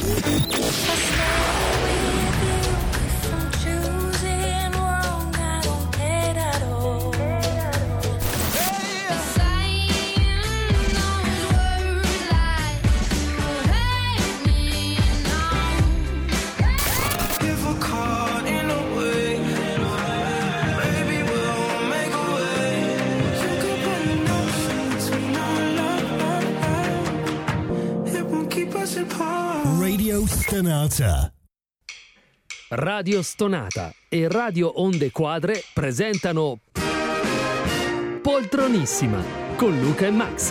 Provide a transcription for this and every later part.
Radio Stonata. Radio Stonata e Radio Onde Quadre presentano Poltronissima con Luca e Max.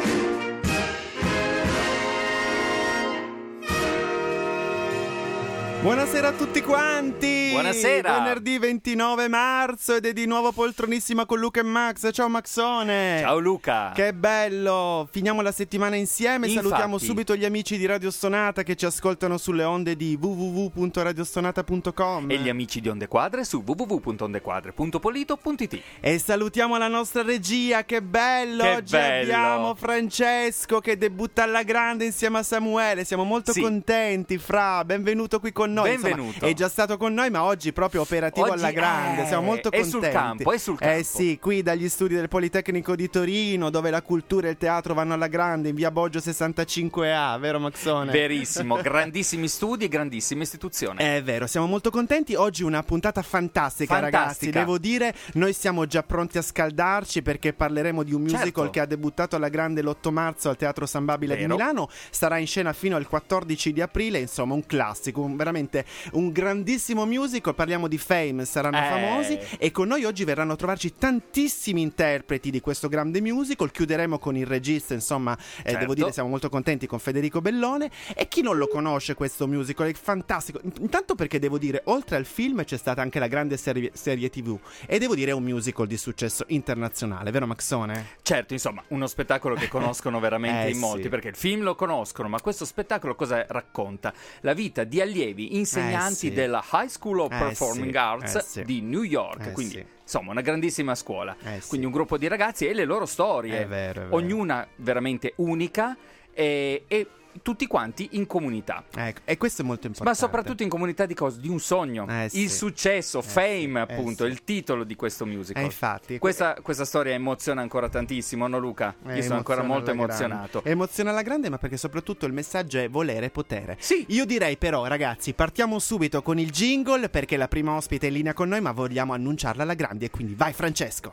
Buonasera a tutti quanti! Buonasera! Venerdì 29 marzo ed è di nuovo Poltronissima con Luca e Max. Ciao Maxone! Ciao Luca! Che bello! Finiamo la settimana insieme. Infatti. Salutiamo subito gli amici di Radio Stonata che ci ascoltano sulle onde di www.radiostonata.com E gli amici di Onde Quadre su www.ondequadre.polito.it. E salutiamo la nostra regia, che bello! Che Oggi bello. abbiamo Francesco che debutta alla grande insieme a Samuele. Siamo molto Sì. contenti, Fra, benvenuto qui con noi. Benvenuto. Insomma, è già stato con noi, ma oggi proprio operativo Oggi alla grande. Siamo molto è contenti. è sul campo. Eh sì, qui dagli studi del Politecnico di Torino, dove la cultura e il teatro vanno alla grande, in via Boggio 65A, vero Maxone? Verissimo, grandissimi studi e grandissima istituzione. È vero, siamo molto contenti. Oggi una puntata fantastica, ragazzi. Devo dire, noi siamo già pronti a scaldarci perché parleremo di un musical Certo. che ha debuttato alla grande l'8 marzo al Teatro San Babila di Vero. Milano. Starà in scena fino al 14 di aprile. Insomma, un classico, veramente un grandissimo musical. Parliamo di Fame, saranno famosi. E con noi oggi verranno a trovarci tantissimi interpreti di questo grande musical. Chiuderemo con il regista, insomma, Certo. devo dire, siamo molto contenti, con Federico Bellone. E chi non lo conosce questo musical? È fantastico. Intanto perché devo dire, oltre al film c'è stata anche la grande serie TV. E devo dire è un musical di successo internazionale, vero Maxone? Certo, insomma, uno spettacolo che conoscono veramente in molti, sì. perché il film lo conoscono, ma questo spettacolo cosa racconta? La vita di allievi insegnanti sì. della High School of Performing sì. Arts Sì. di New York, quindi sì. insomma una grandissima scuola, Sì. quindi un gruppo di ragazzi e le loro storie, È vero, è vero. ognuna veramente unica e tutti quanti in comunità. Ecco, e questo è molto importante. Ma soprattutto in comunità di cosa? Di un sogno, sì. il successo, Fame sì, appunto, sì. il titolo di questo musical. Infatti Questa storia emoziona ancora tantissimo, no Luca? Io sono ancora molto emozionato. Emoziona alla grande, ma perché soprattutto il messaggio è volere e potere. Sì. Io direi però, ragazzi, partiamo subito con il jingle, perché la prima ospite è in linea con noi, ma vogliamo annunciarla alla grande, e quindi vai Francesco.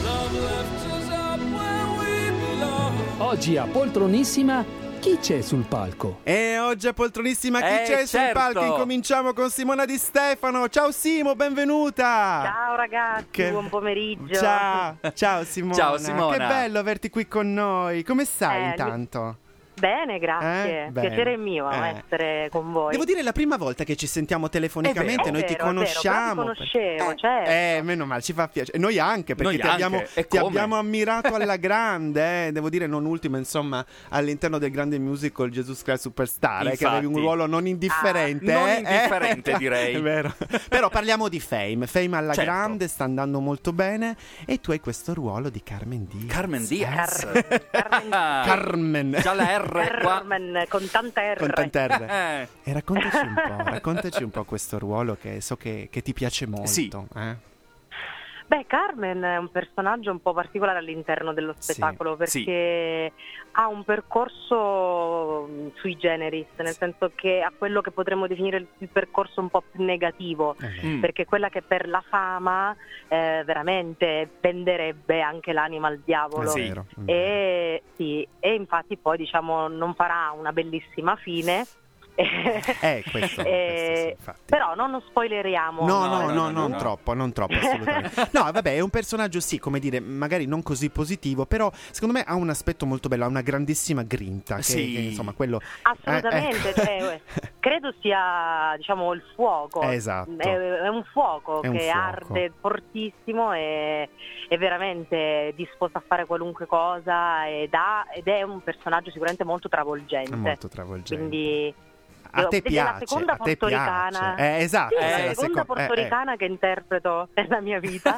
Oggi a Poltronissima chi c'è sul palco? E oggi a Poltronissima chi c'è sul certo. palco? Incominciamo con Simona Di Stefano. Ciao Simo, benvenuta. Ciao ragazzi, Che- buon pomeriggio. Ciao Simona. Ciao, Simona. Che bello averti qui con noi. Come stai intanto? Bene, grazie. Bene. Piacere mio essere con voi. Devo dire, è la prima volta che ci sentiamo telefonicamente, È noi ti vero, è vero, conosciamo. però ti conoscevo, certo. Meno male, ci fa piacere. Noi anche, perché Noi ti abbiamo, anche, e ti come? abbiamo ammirato alla grande, devo dire, non ultimo, insomma, all'interno del grande musical Jesus Christ Superstar, che avevi un Infatti. ruolo non indifferente. non indifferente, direi. È vero. Però parliamo di Fame. Fame alla Certo. grande, sta andando molto bene, e tu hai questo ruolo di Carmen Diaz. Carmen Diaz. Carmen. Già la R qua. Carmen, con tanta R. Con tante R. E raccontaci un po' questo ruolo che so che ti piace molto. Sì. Beh, Carmen è un personaggio un po' particolare all'interno dello spettacolo, perché ha un percorso sui generis, nel senso che ha quello che potremmo definire il percorso un po' più negativo, perché è quella che per la fama veramente venderebbe anche l'anima al diavolo. Sì. Vero. E infatti poi diciamo non farà una bellissima fine. Questo sì, infatti. Però non spoileriamo. No, no, non troppo, assolutamente. No, vabbè, è un personaggio, sì, come dire, magari non così positivo, però secondo me ha un aspetto molto bello, ha una grandissima grinta, che insomma, quello... Assolutamente, cioè, credo sia, diciamo, il fuoco. Esatto. È un fuoco È un che fuoco. arde fortissimo e è veramente disposto a fare qualunque cosa ed è un personaggio sicuramente molto travolgente. Molto travolgente. Quindi A te piace, la seconda a te portoricana. piace. Esatto. Sì, la seconda portoricana che interpreto nella mia vita.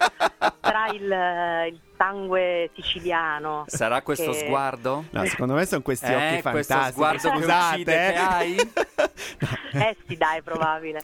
Tra il sangue siciliano. Sarà questo sguardo? No, secondo me sono questi occhi fantastici. Questo sguardo che uccide che hai? Sì, dai, probabile.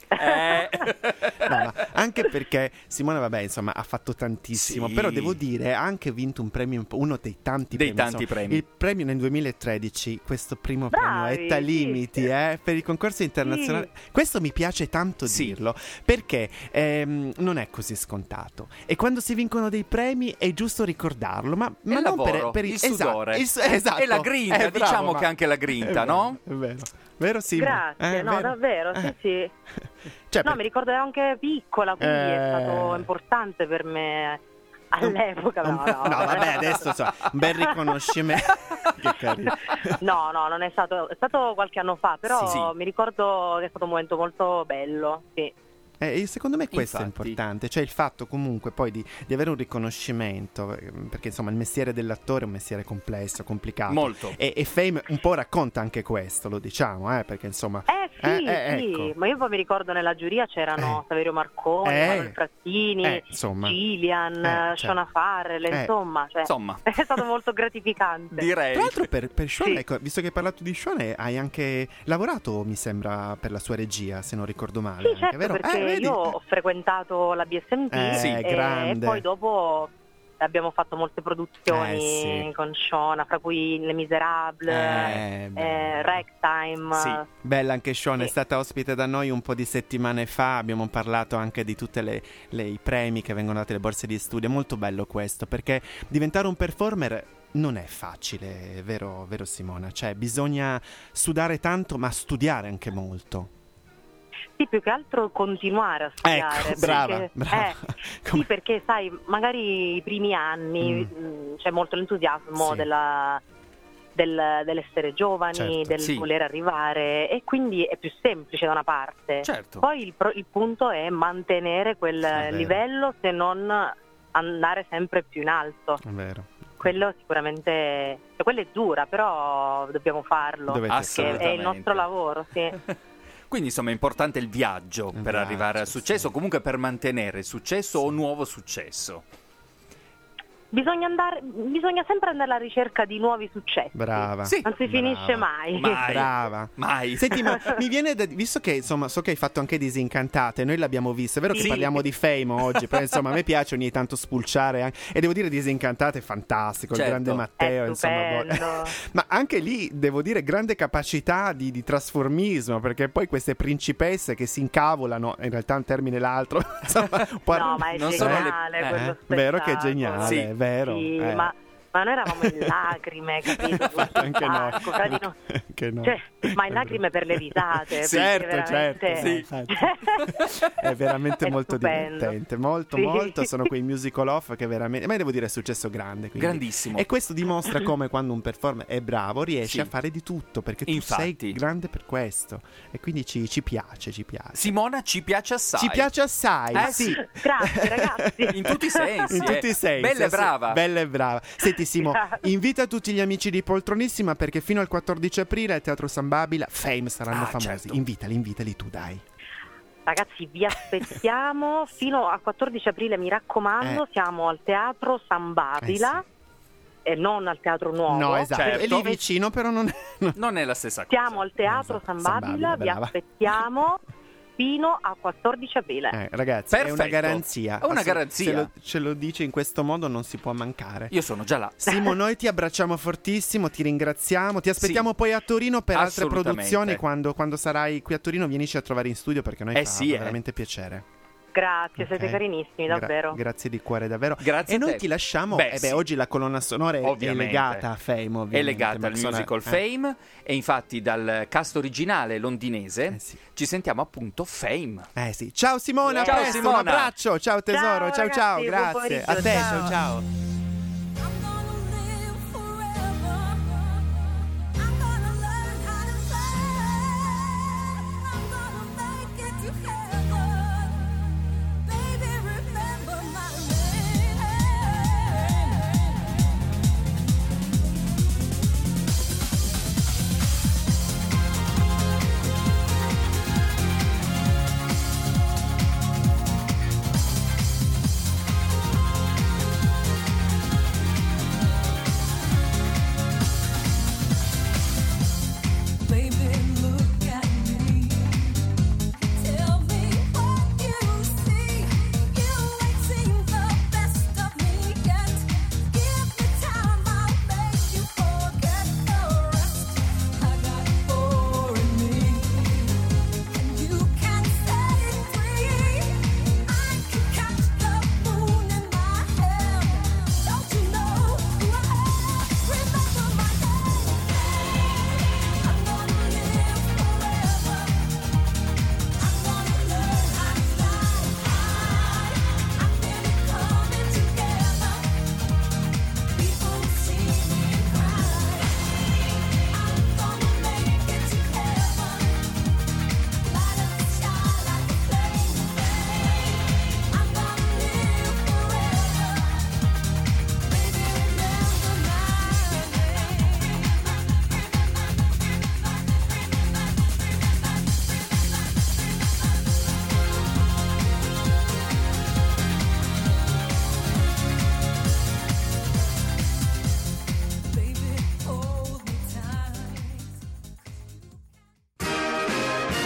No, ma anche perché Simona, vabbè, insomma, ha fatto tantissimo, sì. Però devo dire, ha anche vinto un premio, uno dei tanti premi. Il premio nel 2013, questo primo premio Etta Limiti, per il concorso internazionale. Sì. Questo mi piace tanto dirlo, perché non è così scontato. E quando si vincono dei premi è giusto ricordarlo, ma non lavoro, per il sudore. Esatto. E la grinta, diciamo che anche la grinta, no? È vero. Vero Simona? Grazie, no, vero? Davvero, sì. Cioè, no, mi ricordo ero anche piccola, quindi è stato importante per me all'epoca. No, vabbè, adesso un bel riconoscimento. Che carino. No, non è stato qualche anno fa, però mi ricordo che è stato un momento molto bello, sì. Secondo me questo è importante, cioè il fatto comunque poi di avere un riconoscimento, perché insomma il mestiere dell'attore è un mestiere complesso, complicato. Molto. E Fame un po' racconta anche questo, lo diciamo, perché insomma... Sì, ecco. Ma io poi mi ricordo nella giuria c'erano Saverio Marconi, Manuel Frattini, Gillian, Shona Farrell, insomma, è stato molto gratificante. Direi. Tra l'altro per Sean, ecco, visto che hai parlato di Sean, hai anche lavorato, mi sembra, per la sua regia, se non ricordo male. Sì, certo, vero? Perché io ho frequentato la BSMT e poi dopo abbiamo fatto molte produzioni con Shona, fra cui Les Miserables, Ragtime. Sì, bella anche Shona, è stata ospite da noi un po' di settimane fa, abbiamo parlato anche di tutte i premi che vengono date, le borse di studio, è molto bello questo, perché diventare un performer non è facile, vero Simona? Cioè bisogna sudare tanto, ma studiare anche molto. Sì, più che altro continuare a studiare. Ecco, brava. Sì, perché sai, magari i primi anni c'è molto l'entusiasmo dell'essere giovani, del voler arrivare, e quindi è più semplice da una parte. Certo. Poi il punto è mantenere quel livello, se non andare sempre più in alto. È vero. Quello sicuramente, quello è dura, però dobbiamo farlo, perché è il nostro lavoro, sì. Quindi insomma è importante il viaggio per arrivare al successo, comunque per mantenere il successo o nuovo successo. Bisogna sempre andare alla ricerca di nuovi successi. Brava. Non si finisce mai. Brava. Mai. Senti, ma mi viene visto che insomma so che hai fatto anche Disincantate, noi l'abbiamo visto, è vero che parliamo di Fame oggi, però insomma a me piace ogni tanto spulciare e devo dire Disincantate è fantastico, il grande Matteo, insomma. Ma anche lì devo dire grande capacità di trasformismo, perché poi queste principesse che si incavolano, in realtà un termine l'altro, insomma, no, ma è geniale quello spettacolo. Vero che è geniale, vero. Sì, ma noi eravamo in lacrime, capito? Anche noi. Cioè, ma in lacrime per le risate. Certo. Sì. È veramente molto divertente. Molto. Sono quei musical off che veramente. Ma devo dire è successo grande. Quindi. Grandissimo. E questo dimostra come quando un performer è bravo riesce a fare di tutto. Perché tu sei grande per questo. E quindi ci piace. Simona, ci piace assai. Ci piace assai, sì. Grazie, ragazzi. In tutti i sensi. In tutti i sensi. Bella e brava. Senti, Simo, invita tutti gli amici di Poltronissima, perché fino al 14 aprile al Teatro San Babila Fame saranno famosi. Certo. Invitali tu, dai. Ragazzi, vi aspettiamo fino al 14 aprile, mi raccomando, siamo al Teatro San Babila. E non al Teatro Nuovo. No, esatto, è lì vicino, però non è la stessa cosa. Siamo al Teatro San Babila, vi aspettiamo fino al 14 aprile. Ragazzi, perfetto. È una garanzia. È una garanzia. Ce lo dice in questo modo, non si può mancare. Io sono già là. Simo, noi ti abbracciamo fortissimo, ti ringraziamo, ti aspettiamo poi a Torino per altre produzioni. Quando sarai qui a Torino, vienici a trovare in studio, perché noi fa veramente piacere. Grazie, siete carinissimi, davvero. Grazie di cuore, davvero. Grazie. E noi ti lasciamo. Oggi la colonna sonora è legata a Fame, ovviamente. È legata al musical Fame. E infatti dal cast originale londinese ci sentiamo appunto Fame. Ciao Simona, ciao Simona. Un abbraccio, ciao tesoro, ciao, ragazzi, grazie. A te, ciao.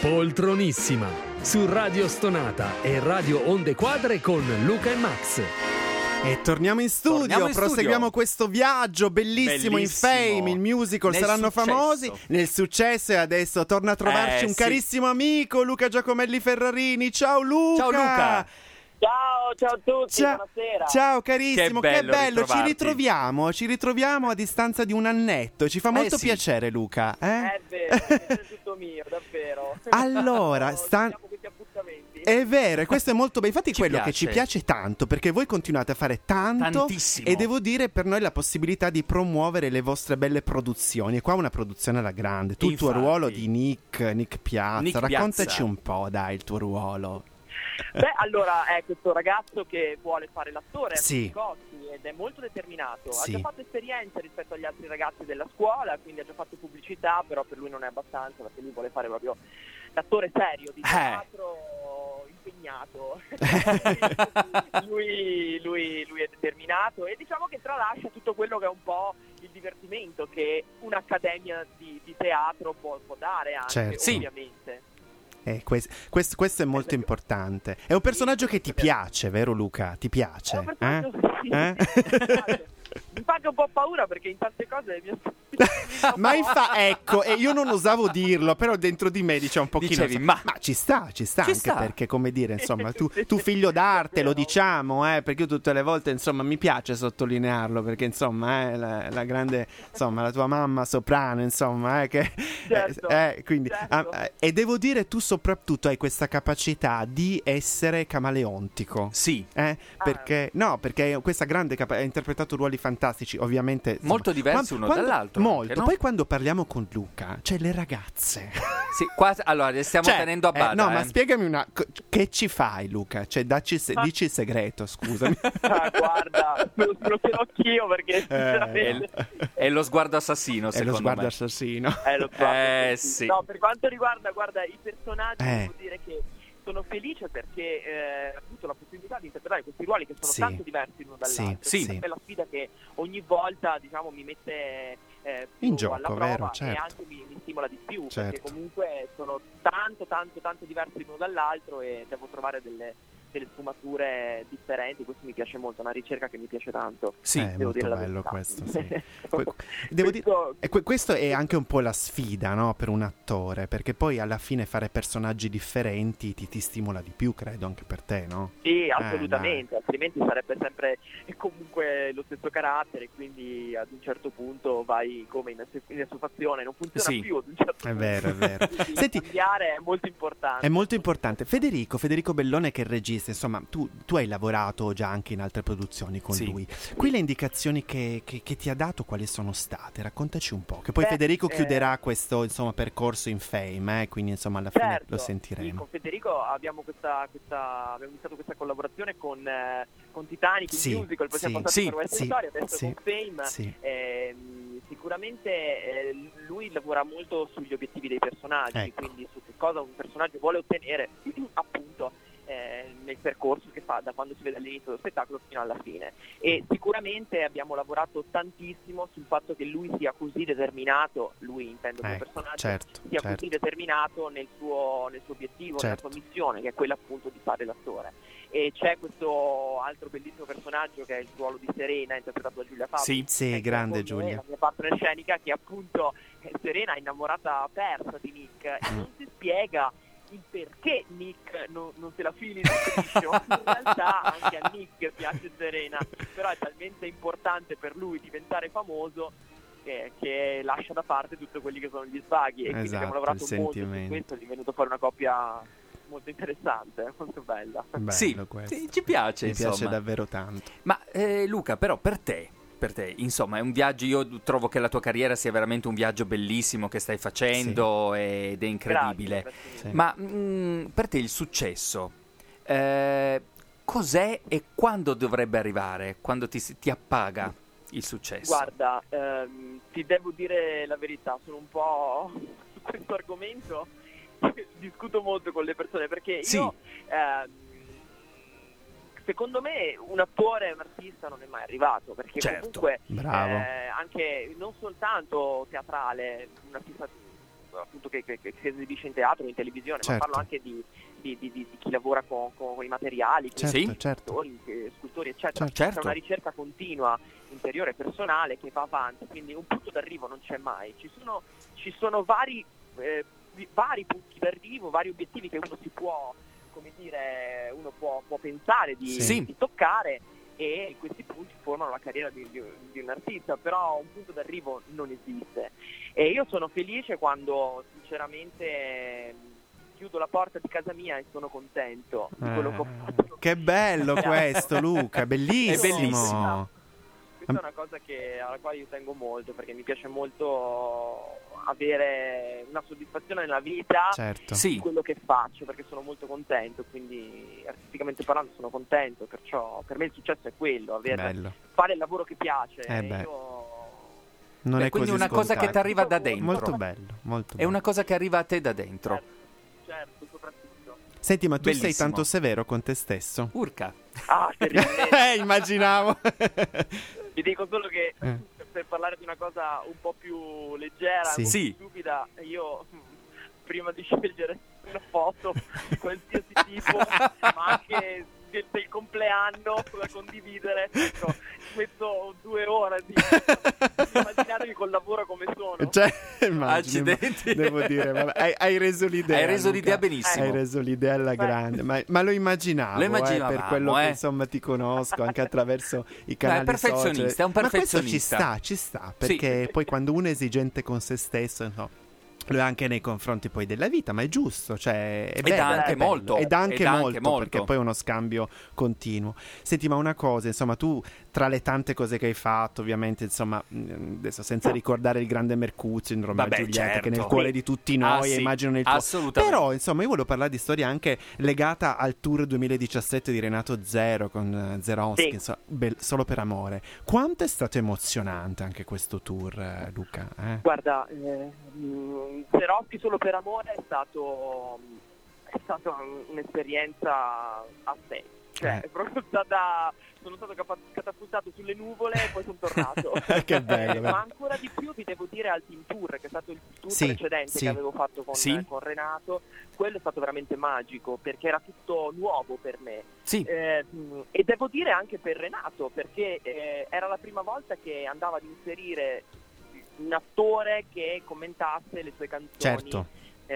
Poltronissima su Radio Stonata e Radio Onde Quadre con Luca e Max. E torniamo in studio, proseguiamo questo viaggio bellissimo in Fame, il musical Saranno Famosi, nel successo, e adesso torna a trovarci un carissimo amico, Luca Giacomelli Ferrarini. Ciao Luca! Ciao Luca! Ciao a tutti, buonasera. Ciao carissimo, che bello, ci ritroviamo a distanza di un annetto, ci fa molto piacere Luca. È vero, è tutto mio, davvero. Allora, questi appuntamenti. È vero, e questo è molto bello, infatti quello piace. che ci piace tanto, perché voi continuate a fare tantissimo, e devo dire per noi la possibilità di promuovere le vostre belle produzioni, e qua una produzione alla grande, tu il tuo ruolo di Nick Piazza, raccontaci un po', dai, il tuo ruolo. Beh, allora è questo ragazzo che vuole fare l'attore sì. ed è molto determinato, sì. Ha già fatto esperienze rispetto agli altri ragazzi della scuola, quindi ha già fatto pubblicità, però per lui non è abbastanza, perché lui vuole fare proprio l'attore serio di teatro impegnato. lui è determinato, e diciamo che tralascia tutto quello che è un po' il divertimento che un'accademia di teatro può dare anche, ovviamente. Questo è molto importante. È un personaggio che ti piace, vero Luca? Ti piace? È un personaggio, mi fa anche un po' paura, perché in tante cose ma ecco, e io non osavo dirlo, però dentro di me dice un pochino ma ci sta anche perché, come dire, insomma, tu figlio d'arte, lo diciamo, perché io tutte le volte, insomma, mi piace sottolinearlo, perché insomma, la grande, insomma, la tua mamma soprano, insomma, che quindi e devo dire, tu soprattutto hai questa capacità di essere camaleontico. Sì. Perché questa grande hai interpretato ruoli fantastici, ovviamente, insomma, molto diversi uno dall'altro. Molto. No? Poi quando parliamo con Luca, c'è le ragazze. Sì, allora le stiamo tenendo a bada. No, ma spiegami che ci fai, Luca? Cioè, dici il segreto, scusami. Guarda, lo so anch'io, perché sinceramente è lo sguardo assassino, secondo me. È lo sguardo assassino. Sì. No, per quanto riguarda, i personaggi, devo dire che sono felice perché ho avuto la possibilità di interpretare questi ruoli che sono tanto diversi l'uno dall'altro. Sì. È la sfida che ogni volta, diciamo, mi mette in gioco, alla prova, vero? Certo. E anche mi stimola di più, certo. Perché comunque sono tanto diversi l'uno dall'altro, e devo trovare delle sfumature differenti. Questo mi piace molto, è una ricerca che mi piace tanto. Sì, è molto bello questo, sì. Devo dire, questo è anche un po' la sfida, no, per un attore, perché poi alla fine fare personaggi differenti ti stimola di più, credo, anche per te, no? Sì, assolutamente, altrimenti sarebbe sempre comunque lo stesso carattere, quindi ad un certo punto vai come in assuefazione, non funziona più ad un certo punto. È vero. Senti, cambiare è molto importante. È molto importante. Federico Bellone, che è il regista, insomma, tu hai lavorato già anche in altre produzioni con lui. Qui le indicazioni che ti ha dato quali sono state? Raccontaci un po'. Che poi Federico chiuderà questo, insomma, percorso in Fame, quindi insomma alla fine lo sentiremo. Sì, con Federico abbiamo iniziato questa collaborazione con Titanic, il musical, poi siamo passati per West Story, adesso con Fame. Sicuramente lui lavora molto sugli obiettivi dei personaggi, quindi su che cosa un personaggio vuole ottenere appunto nel percorso che fa da quando si vede all'inizio dello spettacolo fino alla fine. E sicuramente abbiamo lavorato tantissimo sul fatto che lui sia così determinato, lui intendo come personaggio, sia così determinato nel suo obiettivo, nella sua missione, che è quella appunto di fare l'attore. E c'è questo altro bellissimo personaggio che è il ruolo di Serena, interpretato da Giulia Fabri. Sì, grande Giulia. La mia partner scenica, che appunto Serena è innamorata persa di Nick, e non si spiega il perché Nick non se la fili in realtà anche a Nick piace Serena, però è talmente importante per lui diventare famoso che lascia da parte tutto quelli che sono gli svaghi, e quindi abbiamo lavorato molto su questo, è divenuto fuori una coppia molto interessante, molto bella. Sì, ci piace, mi piace davvero tanto. Ma Luca, però per te, insomma, è un viaggio, io trovo che la tua carriera sia veramente un viaggio bellissimo che stai facendo ed è incredibile. Grazie. Ma per te il successo cos'è e quando dovrebbe arrivare? Quando ti appaga il successo? Guarda, ti devo dire la verità, sono un po' su questo argomento discuto molto con le persone, perché io secondo me un attore, un artista non è mai arrivato, perché comunque bravo. anche non soltanto teatrale, un artista appunto che si esibisce in teatro, in televisione, ma parlo anche di chi lavora con i materiali, scultori, eccetera. C'è una ricerca continua, interiore, personale, che va avanti, quindi un punto d'arrivo non c'è mai. Ci sono vari punti d'arrivo, vari obiettivi che uno si può, come dire, uno può pensare di toccare, e questi punti formano la carriera di un artista, però un punto d'arrivo non esiste. E io sono felice quando sinceramente chiudo la porta di casa mia e sono contento di quello che ho fatto. Che bello questo, Luca, bellissimo. È bellissimo. Questa è una cosa alla quale io tengo molto, perché mi piace molto avere una soddisfazione nella vita di quello che faccio, perché sono molto contento, quindi artisticamente parlando sono contento, perciò per me il successo è quello, fare il lavoro che piace. Non è quindi una cosa che ti arriva da dentro. Molto bello, molto bello. È una cosa che arriva a te da dentro. Certo, soprattutto. Senti, ma tu sei tanto severo con te stesso? Urca. Terribilmente. Immaginavo. Ti dico solo che per parlare di una cosa un po' più leggera, un po' più stupida, io prima di scegliere una foto di qualsiasi tipo, ma anche del compleanno da condividere, metto 2 ore di immaginatevi col lavoro come sono. Accidenti. Devo dire, vabbè, hai reso l'idea. Hai reso Luca. l'idea benissimo. Hai reso l'idea alla grande, ma lo immaginavo. Per quello che insomma ti conosco anche attraverso i canali social. È un perfezionista. Ma questo ci sta, perché poi quando uno è esigente con se stesso, lo è anche nei confronti poi della vita, ma è giusto, cioè è bello, anche molto. Ed anche molto, perché poi è uno scambio continuo. Senti, ma una cosa, insomma, tu tra le tante cose che hai fatto, ovviamente, insomma, adesso senza ricordare il grande Mercuzio in Romeo e Giulietta, che è nel cuore di tutti noi, immagino nel tuo. Assolutamente. Però, insomma, io volevo parlare di storia anche legata al tour 2017 di Renato Zero con Zerowski, insomma, Solo per amore. Quanto è stato emozionante anche questo tour, Luca? Guarda, Zerowski Solo per amore è stato un'esperienza a sé, cioè è proprio sono stato catapultato sulle nuvole e poi sono tornato. Che bello, ma ancora di più vi devo dire al Team Tour, che è stato il tour precedente che avevo fatto con Renato. Quello è stato veramente magico, perché era tutto nuovo per me, e devo dire anche per Renato, perché era la prima volta che andava ad inserire un attore che commentasse le sue canzoni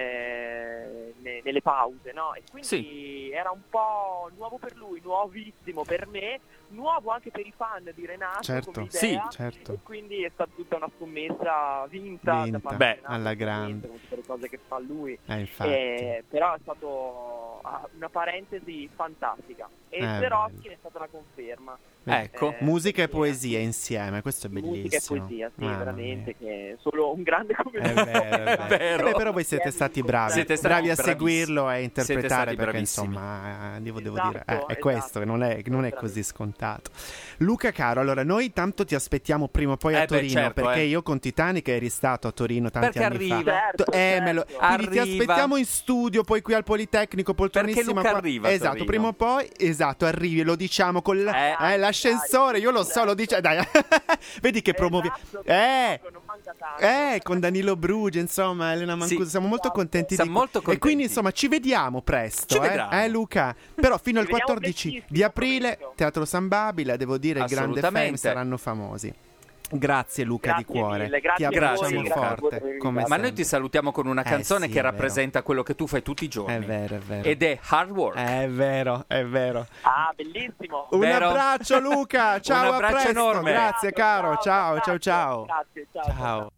nelle pause, no? E quindi era un po' nuovo per lui, nuovissimo per me, nuovo anche per i fan di Renato come idea, e quindi è stata tutta una scommessa vinta. Da parte di Renato, alla grande, con tutte le cose che fa lui, però è stato una parentesi fantastica, e Zerowski è stata una conferma. Ecco, musica e poesia insieme, questo è bellissimo. Musica e poesia, veramente, che è solo un grande come è vero. Però voi siete stati bravi, bravi a seguirlo e interpretare, perché insomma, devo dire, è questo, che non è così scontato. Luca caro, allora noi tanto ti aspettiamo prima o poi a Torino, perché io con Titanic eri stato a Torino tanti anni fa. Quindi ti aspettiamo in studio, poi qui al Politecnico, poltronissima. Perché Luca arriva, esatto, prima o poi, arrivi, lo diciamo con l'ascensore, io lo so, lo dice, dai. Vedi che promuovi. Con Danilo Bruge, insomma, Elena Mancuso, siamo molto contenti e quindi insomma ci vediamo presto, Luca. Però fino al 14 di aprile Teatro San Babila, devo dire, il grande Fame saranno famosi. Grazie Luca, di cuore. Ti abbracciamo forte. Ma noi ti salutiamo con una canzone che rappresenta quello che tu fai tutti i giorni. È vero. Ed è Hard Work. È vero. Bellissimo. Un abbraccio Luca, ciao, un abbraccio enorme. Grazie caro, ciao. Grazie, ciao.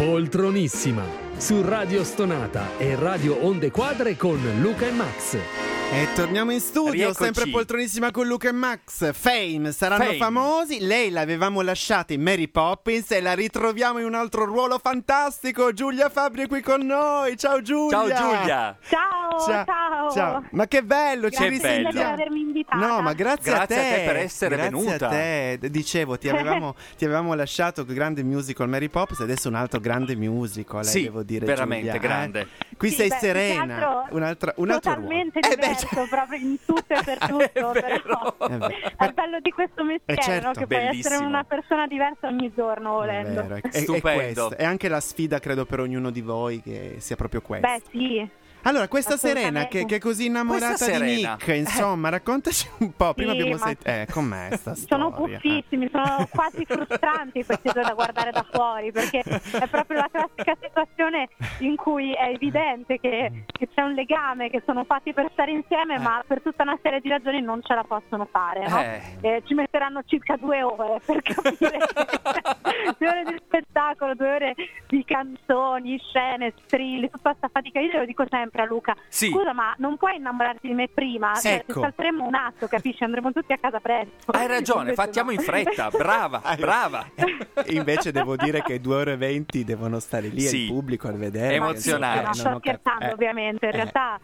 Poltronissima su Radio Stonata e Radio Onde Quadre con Luca e Max. E torniamo in studio, Rieccoci. sempre poltronissima con Luca e Max. Fame, saranno famosi. Lei l'avevamo lasciata in Mary Poppins e la ritroviamo in un altro ruolo fantastico. Giulia Fabbri è qui con noi. Ciao Giulia. Ciao Giulia. Ciao. Ma che bello, ci Grazie per avermi invitata. No, ma grazie a te per essere venuta. Grazie a te. Dicevo, ti avevamo lasciato il grande musical Mary Poppins e adesso un altro grande musical, sì, devo dire, veramente Giulia, grande. Qui sei serena, un altro totalmente ruolo. diverso, proprio in tutto e per tutto, però è il bello di questo mestiere, certo, no? Che bellissimo. puoi essere una persona diversa ogni giorno volendo. È vero, Stupendo. È anche la sfida, credo, per ognuno di voi che sia proprio questa. Beh, sì. Allora, questa Serena che è così innamorata di Nick, insomma, raccontaci un po'. Prima Sì, abbiamo ma com'è sta storia? Sono buffissimi, sono quasi frustranti questi due da guardare da fuori, perché è proprio la classica situazione in cui è evidente che c'è un legame, che sono fatti per stare insieme, ma per tutta una serie di ragioni non ce la possono fare, no? Ci metteranno circa 2 ore per capire 2 ore di spettacolo, 2 ore di canzoni, scene, strilli, tutta questa fatica. Io glielo dico sempre a Luca, sì. Scusa, ma non puoi innamorarti di me prima? Sì, Cioè, ecco. salteremo un atto, capisci? Andremo tutti a casa presto. Hai ragione, Invece facciamo no. in fretta. Brava. Invece devo dire che 2 ore e 20 devono stare lì Sì. il pubblico al vedere. Emozionare. No, sto scherzando, ovviamente. In realtà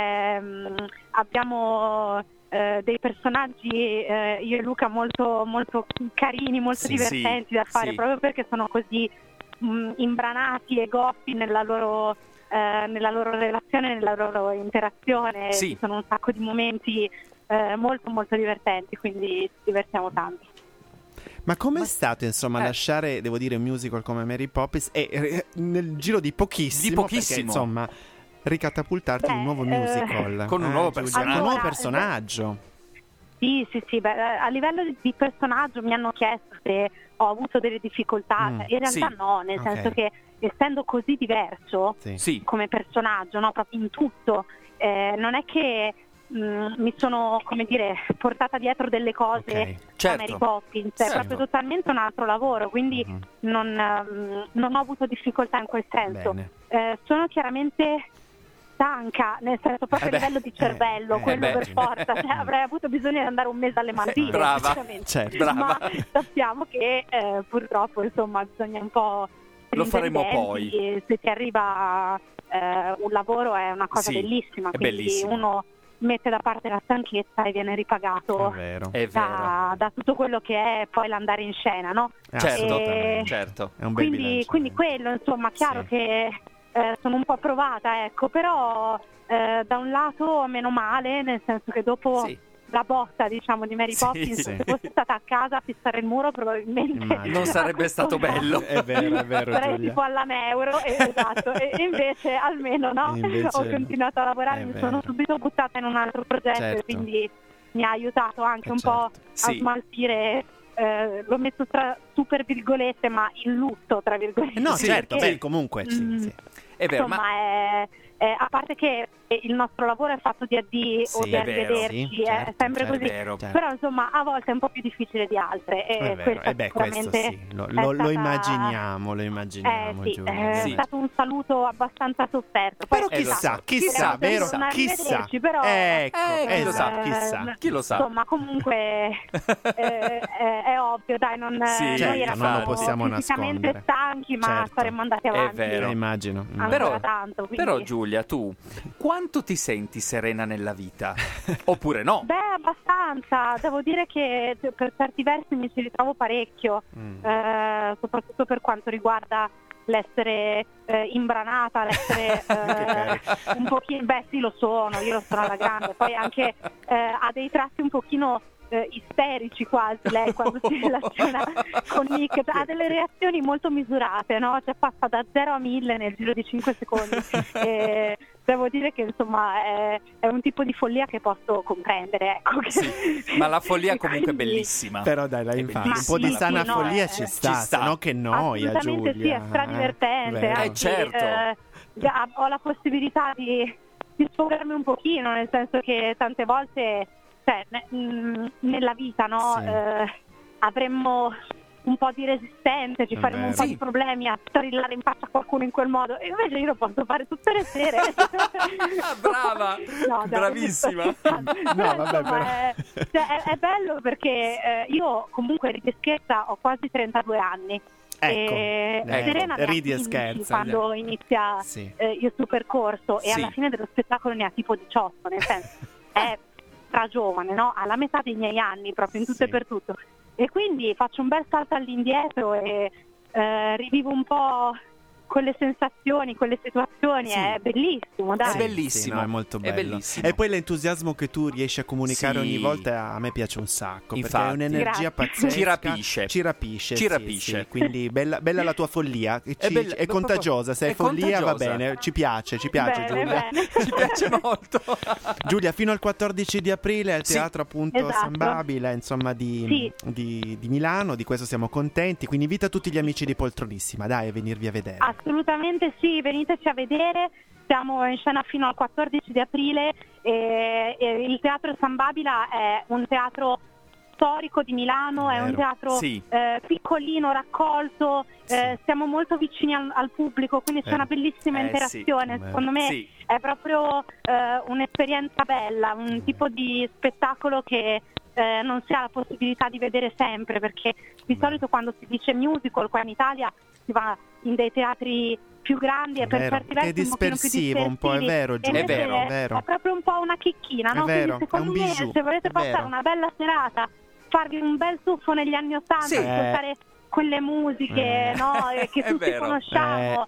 abbiamo dei personaggi, io e Luca, molto, molto carini, molto divertenti da fare, proprio perché sono così imbranati e goffi nella loro relazione, nella loro interazione. Sì. Ci sono un sacco di momenti molto molto divertenti, quindi ci divertiamo tanto. Ma com'è stato, insomma, lasciare, devo dire, un musical come Mary Poppins e nel giro di pochissimo, perché, insomma, ricatapultarti in un nuovo musical con un nuovo Giulia, personaggio. con un nuovo personaggio. Sì, beh, a livello di personaggio mi hanno chiesto se ho avuto delle difficoltà, in realtà no, nel senso che essendo così diverso come personaggio, no, proprio in tutto, non è che mi sono, come dire, portata dietro delle cose a Mary Poppins, è proprio totalmente un altro lavoro, quindi non ho avuto difficoltà in quel senso. Sono chiaramente stanca, nel senso proprio a livello di cervello, quello per forza, cioè, avrei avuto bisogno di andare un mese alle Maldive, brava. Ma sappiamo che purtroppo, insomma, bisogna un po' lo faremo denti, poi, e se ti arriva un lavoro è una cosa bellissima, quindi bellissimo. Uno mette da parte la stanchezza e viene ripagato da tutto quello che è poi l'andare in scena, no? Certo. È un bel bilancio, quindi quello, insomma, chiaro che sono un po' provata, ecco, però da un lato meno male, nel senso che dopo la botta, diciamo, di Mary Poppins, se fossi stata a casa a fissare il muro, probabilmente non sarebbe stato bello. È vero, sarei Giulia. tipo alla Neuro, esatto. E invece almeno ho continuato a lavorare, mi sono subito buttata in un altro progetto, e quindi mi ha aiutato anche un po' a smaltire. L'ho messo tra super virgolette, ma in lutto, tra virgolette. No, certo, comunque è vero, insomma, a parte che il nostro lavoro è fatto di addii o di arrivederci, è sempre così, però insomma a volte è un po' più difficile di altre, questo sì, lo immaginiamo, Giulia. Sì. È stato un saluto abbastanza sofferto. Poi però chissà, vero? Chissà. Però, chissà. Chi lo sa? Insomma, comunque è ovvio, dai, non non lo possiamo fisicamente nascondere. Stanchi, ma saremmo andati avanti. È vero, immagino. Tanto, però Giulia, tu quanto ti senti serena nella vita? Oppure no? Beh, abbastanza. Devo dire che per certi versi mi ci ritrovo parecchio, soprattutto per quanto riguarda l'essere imbranata, l'essere un pochino, beh sì, lo sono, io lo sono alla grande, poi anche ha dei tratti un pochino isterici quasi lei quando si relaziona con Nick, ha delle reazioni molto misurate, no? Cioè passa da 0 a 1000 nel giro di 5 secondi. Devo dire che insomma è un tipo di follia che posso comprendere, ecco. Ma la follia comunque è bellissima. Però dai, infatti, un po' di sana follia ci sta, se no che noia, Giulia. Assolutamente sì, è stradivertente. Anzi, certo. Ho la possibilità di sfogarmi un pochino, nel senso che tante volte, cioè, nella vita, no? Avremmo un po' di resistenze, ci faremo un po' di problemi a strillare in faccia a qualcuno in quel modo, e invece io lo posso fare tutte le sere. Brava, no, bravissima. No, vabbè, insomma, è bello perché io comunque rideschetta, ho quasi 32 anni. Serena ridi e scherza quando inizia il suo percorso, e alla fine dello spettacolo ne ha tipo 18, nel senso è giovane, no? Alla metà dei miei anni, proprio in tutto e per tutto, e quindi faccio un bel salto all'indietro e rivivo un po' quelle sensazioni, quelle situazioni. È bellissimo, dai. È bellissimo, è molto bello. È bellissimo. E poi l'entusiasmo che tu riesci a comunicare ogni volta a me piace un sacco. Infatti, perché è un'energia pazzesca. Ci rapisce. Sì. Quindi bella la tua follia. È contagiosa. Se è follia contagiosa. Va bene. Ci piace bene, Giulia. Bene. Ci piace molto. Giulia, fino al 14 di aprile al teatro appunto San Babila, insomma di Milano. Di questo siamo contenti. Quindi invita tutti gli amici di Poltronissima, dai, a venirvi a vedere. Assolutamente sì, veniteci a vedere, siamo in scena fino al 14 di aprile e il Teatro San Babila è un teatro storico di Milano, è un teatro piccolino, raccolto, siamo molto vicini al pubblico, quindi c'è una bellissima interazione, secondo me è proprio un'esperienza bella, un tipo di spettacolo che non si ha la possibilità di vedere sempre, perché di solito quando si dice musical qua in Italia si va in dei teatri più grandi e per certi versi è dispersivo, un po', è vero, Giulia, è vero. È proprio un po' una chicchina, no? Vero, quindi secondo me se volete passare una bella serata, farvi un bel tuffo negli anni '80, ascoltare quelle musiche che tutti conosciamo,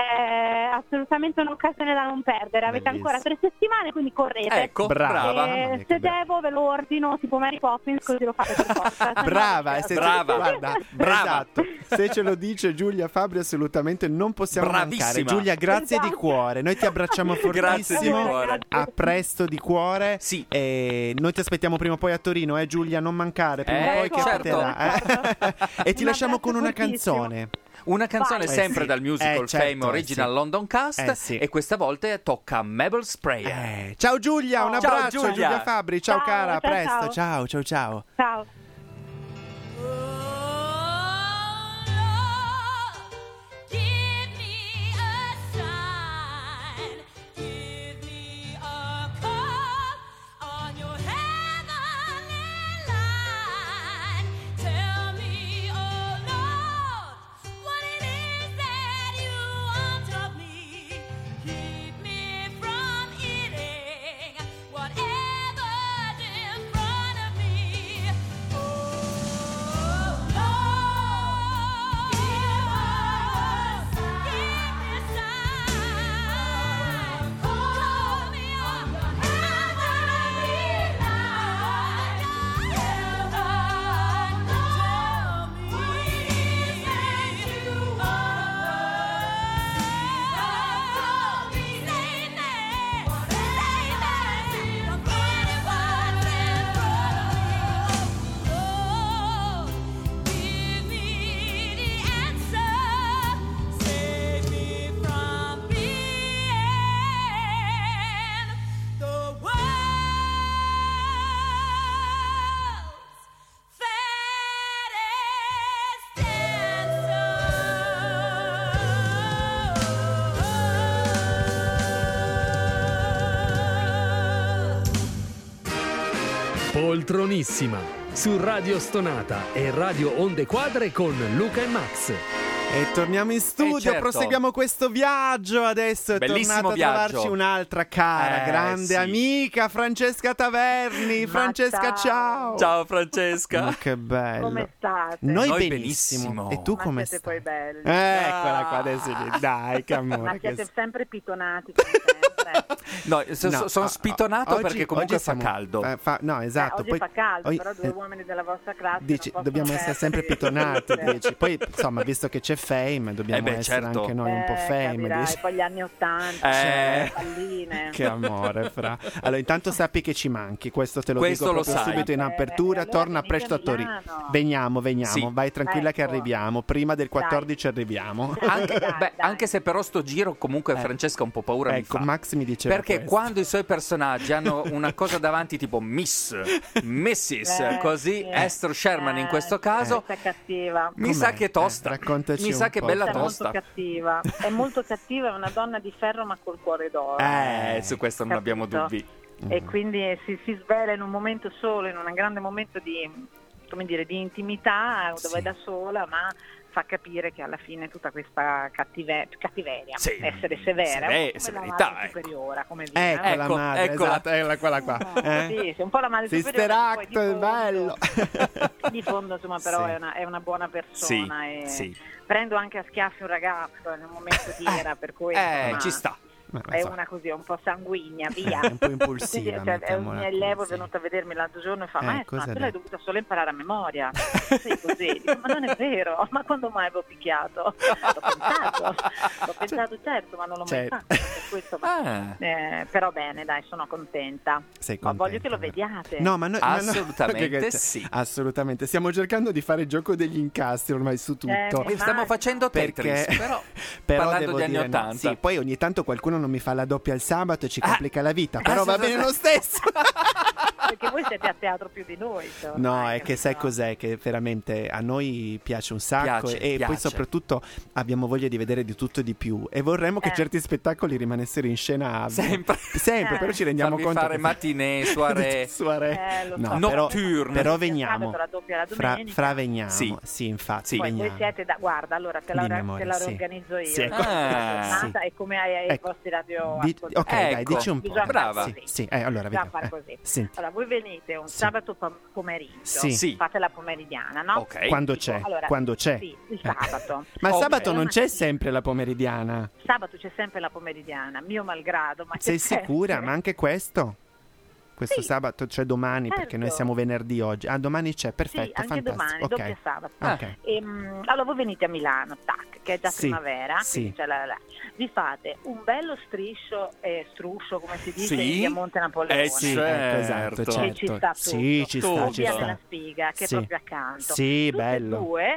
è assolutamente un'occasione da non perdere. Avete ancora 3 settimane, quindi correte. Ecco, brava. Se devo ve lo ordino tipo Mary Poppins, così lo fate per forza. Brava. Brava. Esatto. Se ce lo dice Giulia Fabbri, assolutamente non possiamo mancare. Giulia, grazie di cuore. Noi ti abbracciamo fortissimo. A presto di cuore. Sì. E noi ti aspettiamo prima o poi a Torino, Giulia, non mancare. Prima o poi che capiterà. E ti lasciamo con una canzone. Una canzone sempre dal musical Fame Original London Cast, e questa volta tocca Mabel Sprayer. Ciao Giulia, un abbraccio. Ciao, Giulia Fabbri, ciao cara, a presto. Ciao. Ciao. Poltronissima su Radio Stonata e Radio Onde Quadre con Luca e Max. E torniamo in studio, proseguiamo questo viaggio. Adesso è tornata a trovarci un'altra cara, grande amica, Francesca Taverni. Francesca, ciao. Ciao Francesca. Ma che bello. Come state? Noi benissimo. E tu come stai? Poi belli. Eccola qua adesso. Dai, che amore. Ma siete sempre pitonati come sempre. No, sono spitonato perché comunque fa caldo. No, esatto. Oggi fa caldo, però 2 uomini della vostra classe dici, dobbiamo essere sempre pitonati. Dici. Poi, insomma, visto che c'è Fame, dobbiamo essere anche noi un po' Fame. Capirai, poi gli anni '80, palline. Che amore, Fra. Allora, intanto sappi che ci manchi, questo te lo dico proprio subito in apertura. Allora torna presto a Torino. Veniamo. Sì. Vai tranquilla che arriviamo. Prima del 14 arriviamo. Anche se però sto giro comunque Francesca un po' paura mi fa. Max mi diceva perché questo. quando i suoi personaggi hanno una cosa davanti tipo Mrs. così Esther Sherman in questo caso è cattiva. mi sa che è tosta, raccontaci mi sa che è bella È tosta, è molto cattiva, è una donna di ferro ma col cuore d'oro. su questo non abbiamo dubbi. E quindi si svela in un momento solo, in un grande momento di, come dire, di intimità, dove è da sola, ma fa capire che alla fine tutta questa cattiveria, essere severa, severità, la madre superiore, come viene. La madre, esatto, quella qua. Sì, un po' la madre Sister superiore. Act, è bello. Di fondo, insomma, però è una buona persona. Prendo anche a schiaffi un ragazzo nel momento di ira, per cui ci sta. È una così, un po' sanguigna, via. Un po' impulsiva. Mia allievo è venuta a vedermi l'altro giorno e fa: Maestra, tu l'hai dovuta solo imparare a memoria. Sei così. Dico, ma non è vero, ma quando mai avevo picchiato? L'ho pensato certo, ma non l'ho mai fatto. Per questo, però bene, dai, sono contenta. Sei ma contenta, voglio che lo vediate. No, ma noi assolutamente sì. Assolutamente. Stiamo cercando di fare il gioco degli incastri ormai su tutto. Stiamo facendo Tetris, però parlando devo di anni dire, 80. Sì, poi ogni tanto qualcuno non mi fa la doppia il sabato e ci complica la vita, però va bene lo stesso. Perché voi siete a teatro più di noi. No, è che sai cos'è? Che veramente a noi piace un sacco e poi soprattutto abbiamo voglia di vedere di tutto e di più e vorremmo che certi spettacoli rimanessero in scena sempre, però ci rendiamo conto fare matinée, soirée, notturne. Però veniamo. Fra veniamo. Sì, infatti. Poi voi siete guarda, allora te la riorganizzo io. E come hai i vostri radio ok, dai, dici un po'. Brava. Sì, allora vediamo. Allora, voi venite un sabato pomeriggio, fate la pomeridiana, no? Okay. Quando c'è? Allora, quando c'è? Sì, il sabato. Ma il sabato non c'è sempre la pomeridiana? Sabato c'è sempre la pomeridiana, mio malgrado. Ma sei sicura? Ma anche questo? Questo sabato, cioè domani, perché noi siamo venerdì oggi. Domani c'è, perfetto, anche fantastico. Domani, doppio sabato. Allora voi venite a Milano, che è già primavera, vi fate un bello struscio, come si dice, di Monte Napoleone. Esatto. Che ci sta tutto. Ci sta. Via della Spiga, che è proprio accanto. Sì, tutte bello. Finiscono,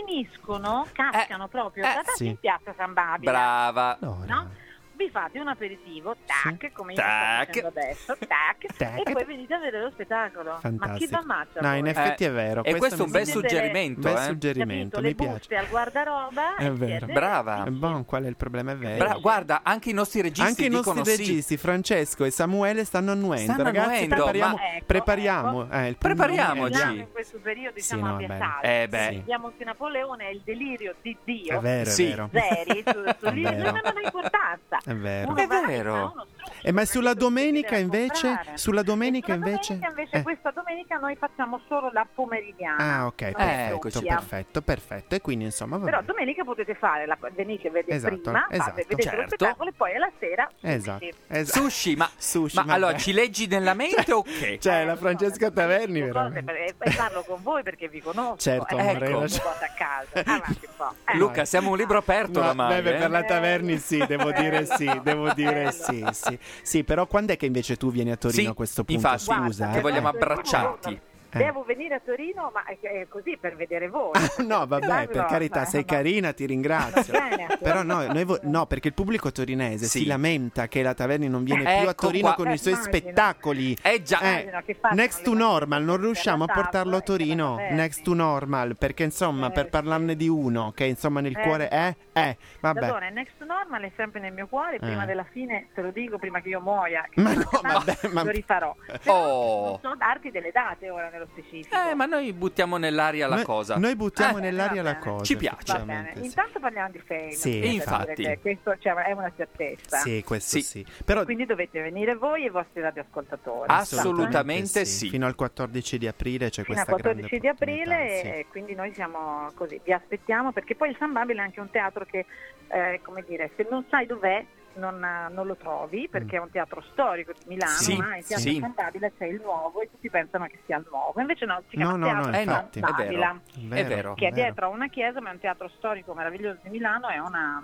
cascano proprio in piazza San Babila. Brava. No? Vi fate un aperitivo, come io sto facendo adesso, e poi venite a vedere lo spettacolo. Fantastico. Ma chi d'ammazza? No, in effetti è vero. E questo è un bel suggerimento. Bel suggerimento, mi piace. Le buste al guardaroba. È vero. Brava. Qual è il problema? È vero. Guarda, anche i nostri registi dicono sì. Francesco e Samuele stanno annuendo. Ragazzi, prepariamoci. In questo periodo siamo ambientali. Vediamo anche Napoleone e il delirio di Dio. È vero, Zeri, non ha importanza. È vero. Ma sulla domenica invece? Questa domenica noi facciamo solo la pomeridiana. Ok, perfetto. E quindi insomma però domenica potete fare venite a vedere prima, vedete lo spettacolo e poi alla sera sushi. Ma allora ci leggi nella mente o che? Cioè la Francesca Taverni parlo con voi perché vi conosco. Certo, a casa. Avanti un po'. Luca, siamo un libro aperto ormai. Per la Taverni devo dire sì, però quando è che invece tu vieni a Torino a questo punto? Infatti, scusa, che vogliamo abbracciarti. Devo venire a Torino, ma è così per vedere voi. No, vabbè, per carità, sei carina, ti ringrazio. Però no, perché il pubblico torinese si lamenta che la Taverni non viene più a Torino con i suoi spettacoli. Next to Normal, non riusciamo a portarlo a Torino. Next to Normal, perché insomma, per parlarne di uno che insomma nel cuore vabbè. Perdone, Next to Normal è sempre nel mio cuore, prima della fine, te lo dico, prima che io muoia. Lo rifarò. Non so darti delle date ora nello specifico. Ma noi buttiamo nell'aria la cosa. Noi buttiamo nell'aria la cosa. Ci piace. Va bene. Intanto parliamo di Fame. Sì, infatti. Questo è una certezza. Sì, questo sì. Però quindi dovete venire voi e i vostri radioascoltatori. Assolutamente sì. Fino al 14 di aprile c'è questa grande grande opportunità. Fino al 14 di aprile e quindi noi siamo così, vi aspettiamo, perché poi il San Babila è anche un teatro che, come dire, se non sai dov'è non lo trovi, perché è un teatro storico di Milano, ma in teatro San Babila c'è il nuovo e tutti pensano che sia il nuovo, invece no, si chiama teatro San Babila, è vero, che è dietro a una chiesa, ma è un teatro storico meraviglioso di Milano, è una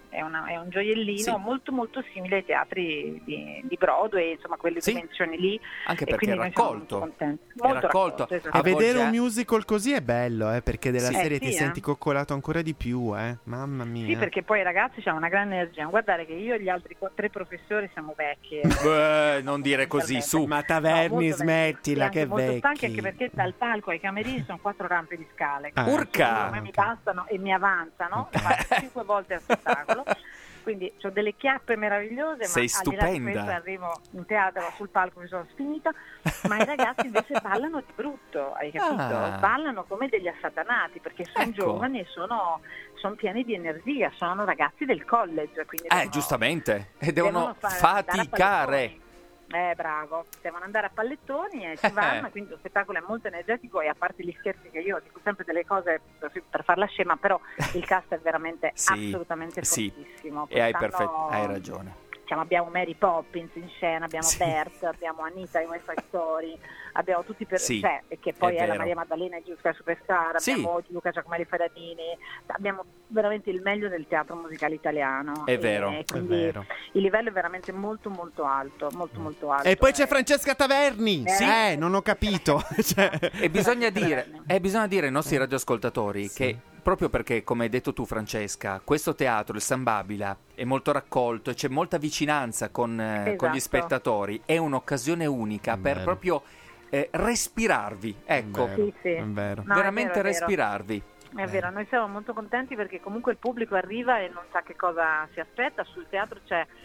è un gioiellino molto molto simile ai teatri di Broadway, insomma quelle dimensioni lì. Anche perché è raccolto. Molto raccolto. E vedere un musical così è bello, perché della serie ti senti coccolato ancora di più, mamma mia. Sì, perché poi i ragazzi hanno una grande energia. Guardate che io e gli altri 3 professori siamo vecchi. Non dire così, su. Ma Taverni, smettila, che molto vecchi. Stanchi, anche perché dal palco ai camerini sono 4 rampe di scale. Urca! A me mi bastano e mi avanzano, faccio 5 volte al spettacolo. Quindi ho delle chiappe meravigliose, sei ma al di là di stupenda. questo arrivo in teatro, sul palco mi sono sfinita, ma i ragazzi invece ballano di brutto, hai capito? Ballano come degli assatanati, perché sono giovani e sono pieni di energia, sono ragazzi del college, quindi giustamente, e devono faticare. Bravo, devono andare a pallettoni e ci vanno, quindi lo spettacolo è molto energetico, e a parte gli scherzi che io dico sempre delle cose per farla scema, però il cast è veramente assolutamente fortissimo. E hai ragione. Abbiamo Mary Poppins in scena, abbiamo Bert, abbiamo Anita in West Side Story, abbiamo tutti che poi è la Maria Maddalena e Giusca Superstar, abbiamo Luca Giacomelli Ferradini, abbiamo veramente il meglio del teatro musicale italiano. È vero, quindi è vero. Il livello è veramente molto molto alto, molto alto. E poi c'è Francesca Taverni, non ho capito. E bisogna dire ai nostri radioascoltatori che proprio perché, come hai detto tu Francesca, questo teatro, il San Babila, è molto raccolto e c'è molta vicinanza con gli spettatori, è un'occasione unica per proprio respirarvi, ecco, è vero. No, veramente è vero. respirarvi. È vero, noi siamo molto contenti perché comunque il pubblico arriva e non sa che cosa si aspetta. Sul teatro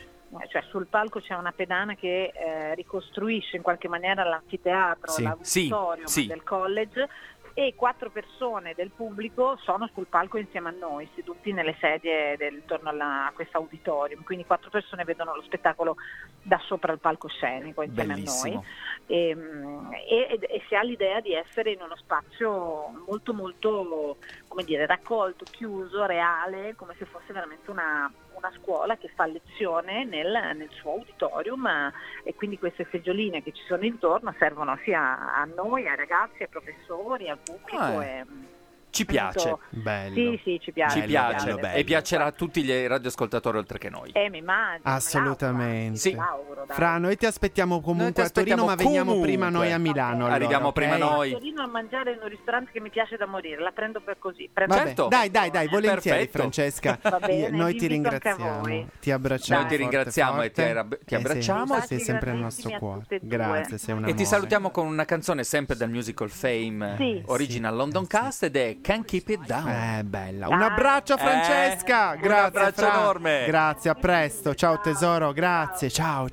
sul palco c'è una pedana che ricostruisce in qualche maniera l'anfiteatro, l'auditorium del college, e 4 persone del pubblico sono sul palco insieme a noi, seduti nelle sedie intorno a questo auditorium, quindi 4 persone vedono lo spettacolo da sopra il palcoscenico insieme Bellissimo. a noi, e si ha l'idea di essere in uno spazio molto molto, come dire, raccolto, chiuso, reale, come se fosse veramente una scuola che fa lezione nel suo auditorium, e quindi queste seggioline che ci sono intorno servono sia a noi, ai ragazzi, ai professori, al pubblico. Ci piace. Bello. Sì, ci piace. Ci piace. bello. E piacerà a tutti gli radioascoltatori oltre che noi. Mi immagino. Assolutamente. L'auguro, Fra, noi ti aspettiamo comunque a Torino, ma veniamo prima noi a Milano. Arriviamo prima noi. A Torino a mangiare in un ristorante che mi piace da morire, la prendo per così. Certo. Dai, volentieri. Perfetto. Francesca. Va bene, noi ti invito anche a ringraziamo. voi. Ti abbracciamo. Noi ti ringraziamo forte. e ti abbracciamo. Sei sempre nel nostro cuore. Grazie, sei un amore. E ti salutiamo con una canzone sempre del musical Fame, original London Cast, ed è Can't Keep It Down. Bella. Un abbraccio a Francesca. Grazie. Un abbraccio enorme. Grazie, a presto. Ciao tesoro, grazie. Ciao.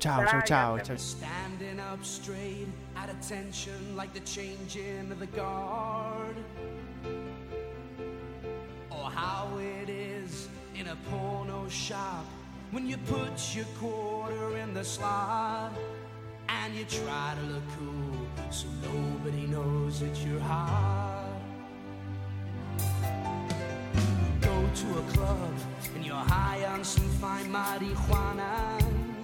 Standing up straight at attention like the changing of the guard. Or how it is in a porno shop when you put your quarter in the slot and you try to look cool so nobody knows that you're hot. Go to a club and you're high on some fine marijuana.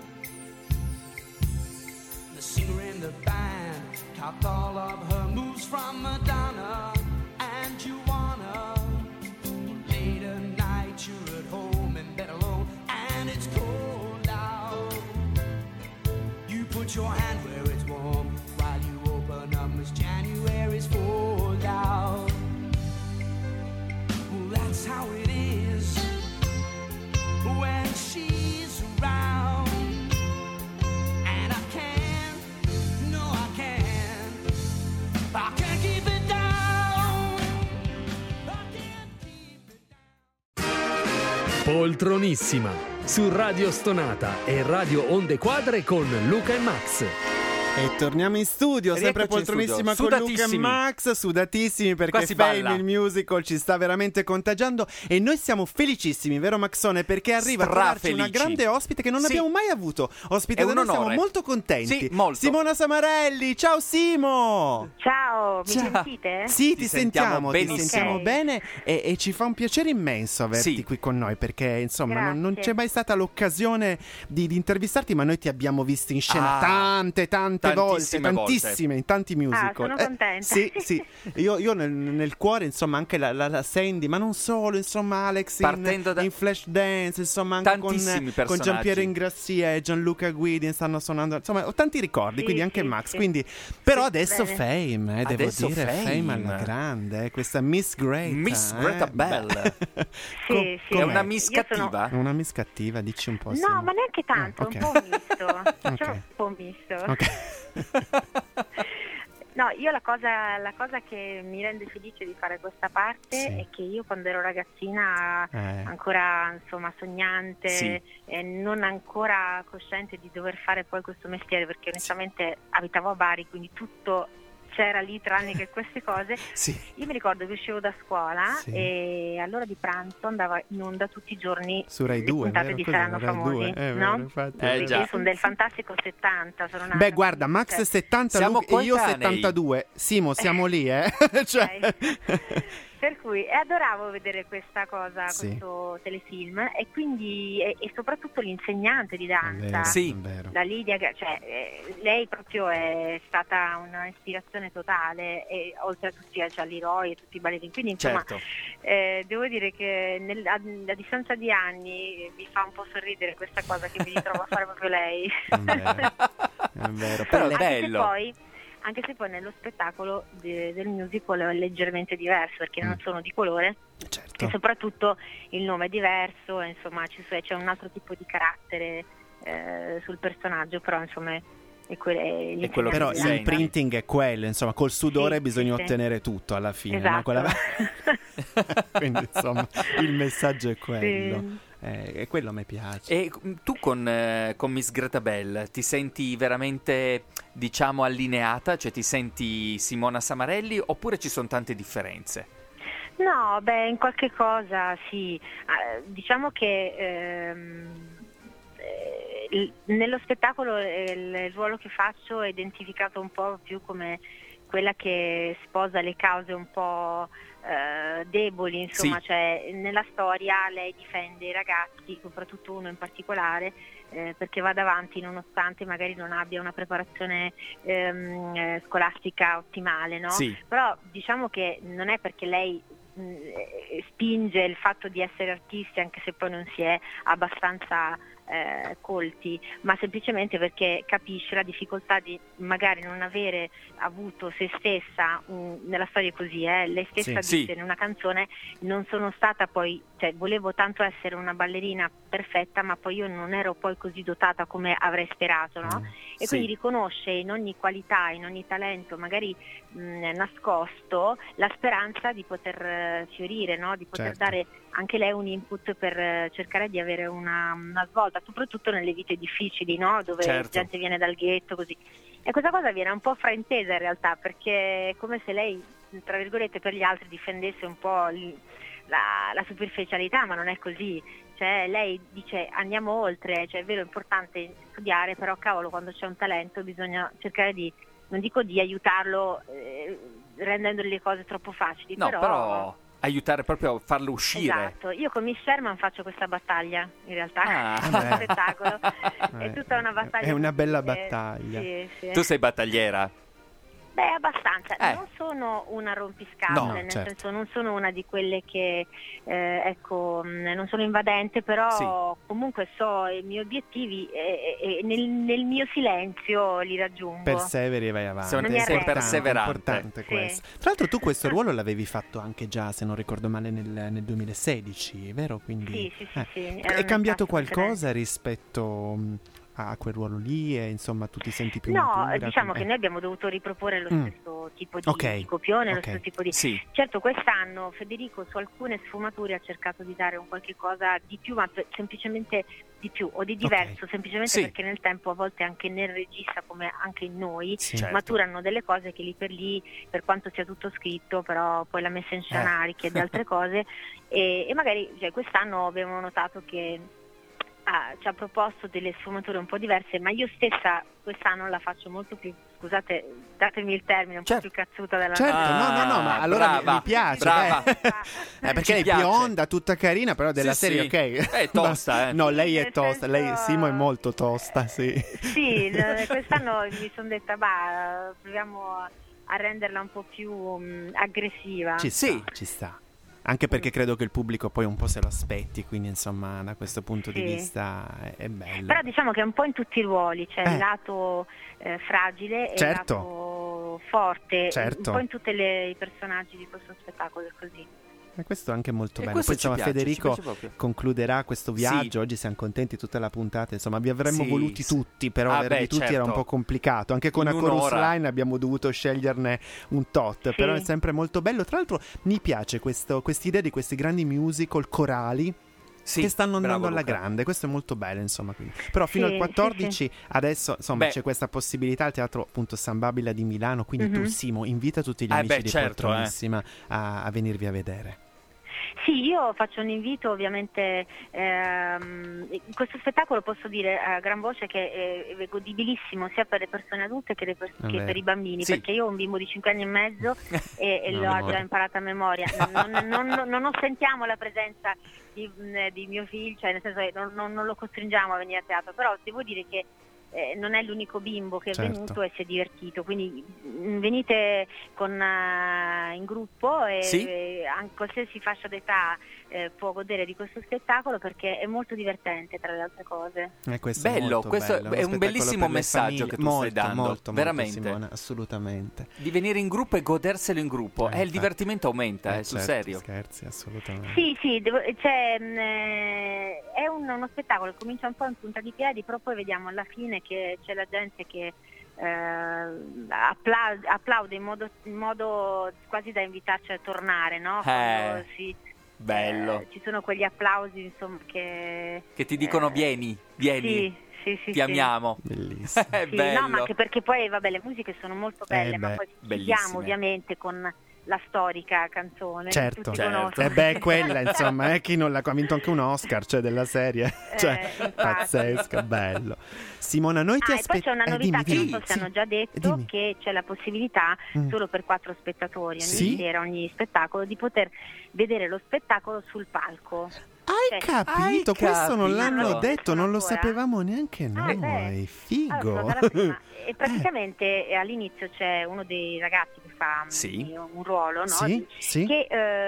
The singer in the band copped all of her moves from Madonna, and you wanna. Late at night you're at home in bed alone and it's cold out. You put your hand where it's warm while you open up as January's fold out. That's how it is when she's around, and I can't keep it down. I can't keep it down. Poltronissima su Radio Stonata e Radio Onde Quadre con Luca e Max. E torniamo in studio, sempre poltronissima con Luca e Max, sudatissimi perché Fame il musical ci sta veramente contagiando, e noi siamo felicissimi, vero Maxone? Perché arriva a trovarci una grande ospite che non abbiamo mai avuto ospite da noi, siamo molto contenti. Simona Samarelli, ciao Simo! Ciao, mi sentite? Sì, ti sentiamo bene, e ci fa un piacere immenso averti qui con noi, perché insomma non c'è mai stata l'occasione di intervistarti, ma noi ti abbiamo visto in scena tante tante volte, tantissime, in tanti musical. Sono contenta. Sì. Io nel cuore, insomma, anche la Sandy, ma non solo, insomma, Alex in Flashdance, insomma, anche con Giampiero Ingrassia e Gianluca Guidi stanno suonando, insomma, ho tanti ricordi, quindi anche Max, quindi però adesso Fame, devo dire, Fame alla grande, questa Miss Greta Bell. È una Miss cattiva? Una Miss cattiva, dici un po'. No, ma neanche tanto, okay. un po' misto. Facciamo un po' misto. Okay. No, io la cosa che mi rende felice di fare questa parte è che io quando ero ragazzina, ancora insomma sognante, non ancora cosciente di dover fare poi questo mestiere, perché onestamente abitavo a Bari, quindi tutto c'era lì tranne che queste cose. Io mi ricordo che uscivo da scuola e all'ora di pranzo andava in onda tutti i giorni su Rai 2, puntate di Saranno Famosi, no? Io sono del fantastico 70, sono beh guarda, Max 70 e io 72, Simo, siamo lì cioè. Per cui adoravo vedere questa cosa, questo telefilm, e quindi e soprattutto l'insegnante di danza, la Lidia, cioè lei proprio è stata una ispirazione totale, e oltre a tutti a Leroy e tutti i ballerini, quindi insomma devo dire che a distanza di anni mi fa un po' sorridere questa cosa che mi ritrovo a fare proprio lei. È vero. Però è bello. Anche se poi nello spettacolo del musical è leggermente diverso, perché non sono di colore, e soprattutto il nome è diverso, insomma c'è un altro tipo di carattere sul personaggio, però insomma è quello però l'imprinting è quello, insomma, col sudore bisogna ottenere tutto alla fine, esatto. No? Quindi insomma il messaggio è quello. E quello mi piace. E tu con Miss Greta Bell ti senti veramente, diciamo, allineata? Cioè ti senti Simona Samarelli, oppure ci sono tante differenze? No, in qualche cosa sì. Diciamo che nello spettacolo il ruolo che faccio è identificato un po' più come quella che sposa le cause un po' deboli, insomma, cioè nella storia lei difende i ragazzi, soprattutto uno in particolare, perché va davanti nonostante magari non abbia una preparazione scolastica ottimale, no? Però diciamo che non è perché lei spinge il fatto di essere artisti, anche se poi non si è abbastanza colti, ma semplicemente perché capisce la difficoltà di magari non avere avuto se stessa nella storia così, lei stessa dice in una canzone: non sono stata poi, cioè volevo tanto essere una ballerina perfetta, ma poi io non ero poi così dotata come avrei sperato, no? E quindi riconosce in ogni qualità, in ogni talento magari nascosto, la speranza di poter fiorire, no? Di poter dare anche lei un input per cercare di avere una svolta, soprattutto nelle vite difficili, no? Dove la gente viene dal ghetto, così. E questa cosa viene un po' fraintesa in realtà, perché è come se lei, tra virgolette, per gli altri difendesse un po' la superficialità, ma non è così. Cioè lei dice andiamo oltre, cioè è vero, è importante studiare, però cavolo, quando c'è un talento bisogna cercare di, non dico di aiutarlo rendendogli le cose troppo facili, però aiutare proprio a farlo uscire. Esatto, io con Miss Sherman faccio questa battaglia, in realtà, questo spettacolo. È tutta una battaglia. È una bella battaglia. Sì. Tu sei battagliera? Beh, abbastanza. Non sono una rompiscatole, nel senso non sono una di quelle che, non sono invadente, però comunque so i miei obiettivi e nel mio silenzio li raggiungo. Perseveri e vai avanti. Sei perseverante. È importante questo. Tra l'altro tu questo ruolo l'avevi fatto anche già, se non ricordo male, nel 2016, vero? Quindi, sì. È cambiato qualcosa rispetto a quel ruolo lì, e insomma tu ti senti più matura? No, diciamo che noi abbiamo dovuto riproporre lo stesso tipo di copione, lo stesso tipo di... Certo, quest'anno Federico su alcune sfumature ha cercato di dare un qualche cosa di più, ma semplicemente di più o di diverso, semplicemente perché nel tempo a volte anche nel regista, come anche in noi, maturano delle cose che lì per quanto sia tutto scritto, però poi la messa in scena richiede altre cose, e magari quest'anno abbiamo notato che ci ha proposto delle sfumature un po' diverse, ma io stessa quest'anno la faccio molto più, scusate, datemi il termine, un po' più cazzuta della no, ma allora mi piace. Perché lei è bionda, tutta carina, però della serie, ok. È tosta, No, lei è tosta, Simo è molto tosta, sì. Sì, quest'anno mi sono detta, proviamo a renderla un po' più aggressiva. Ci sta. Anche perché credo che il pubblico poi un po' se lo aspetti, quindi insomma da questo punto di vista è bello. Però diciamo che è un po' in tutti i ruoli, c'è il lato fragile e il lato forte, un po' in tutti i personaggi di questo spettacolo, è così. E questo è anche molto bello. Poi insomma Federico concluderà questo viaggio. Oggi siamo contenti tutta la puntata. Insomma, vi avremmo voluti tutti, però averli tutti era un po' complicato. Anche con A Chorus Line abbiamo dovuto sceglierne un tot. Però è sempre molto bello. Tra l'altro mi piace quest'idea di questi grandi musical corali che stanno andando alla grande. Questo è molto bello, insomma. Quindi. Però fino al 14 adesso insomma c'è questa possibilità al teatro appunto San Babila di Milano. Quindi tu, Simo, invita tutti gli amici di Poltronissima a venirvi a vedere. Sì, io faccio un invito ovviamente, questo spettacolo posso dire a gran voce che è godibilissimo sia per le persone adulte che per i bambini, perché io ho un bimbo di 5 anni e mezzo e l'ho già imparato a memoria. Non ostentiamo la presenza di mio figlio, cioè nel senso che non lo costringiamo a venire a teatro, però devo dire che non è l'unico bimbo che è venuto e si è divertito, quindi venite in gruppo e anche qualsiasi fascia d'età può godere di questo spettacolo perché è molto divertente, tra le altre cose. Bello, questo è un bellissimo messaggio che tu stai dando, molto, veramente Simona, assolutamente, di venire in gruppo e goderselo in gruppo, il divertimento aumenta, sul serio. Scherzi, assolutamente. Sì, è uno spettacolo che comincia un po' in punta di piedi, però poi vediamo alla fine che c'è la gente che applaude in modo quasi da invitarci a tornare, no? Bello. Ci sono quegli applausi, insomma, che ti dicono vieni. Sì, ti amiamo. Bellissimo. È bello. No, ma anche perché poi le musiche sono molto belle, ma poi chiudiamo ovviamente con la storica canzone. Certo. Tutti quella insomma chi non l'ha vinto anche un Oscar, cioè della serie, pazzesca, bello. Simona, noi ti aspettiamo. E poi c'è una novità che non so se hanno già detto, che c'è la possibilità solo per 4 spettatori ogni sera, ogni spettacolo, di poter vedere lo spettacolo sul palco. Hai capito? Questo non l'hanno detto, non lo sapevamo neanche noi. Figo. E praticamente all'inizio c'è uno dei ragazzi che fa un ruolo, no? Che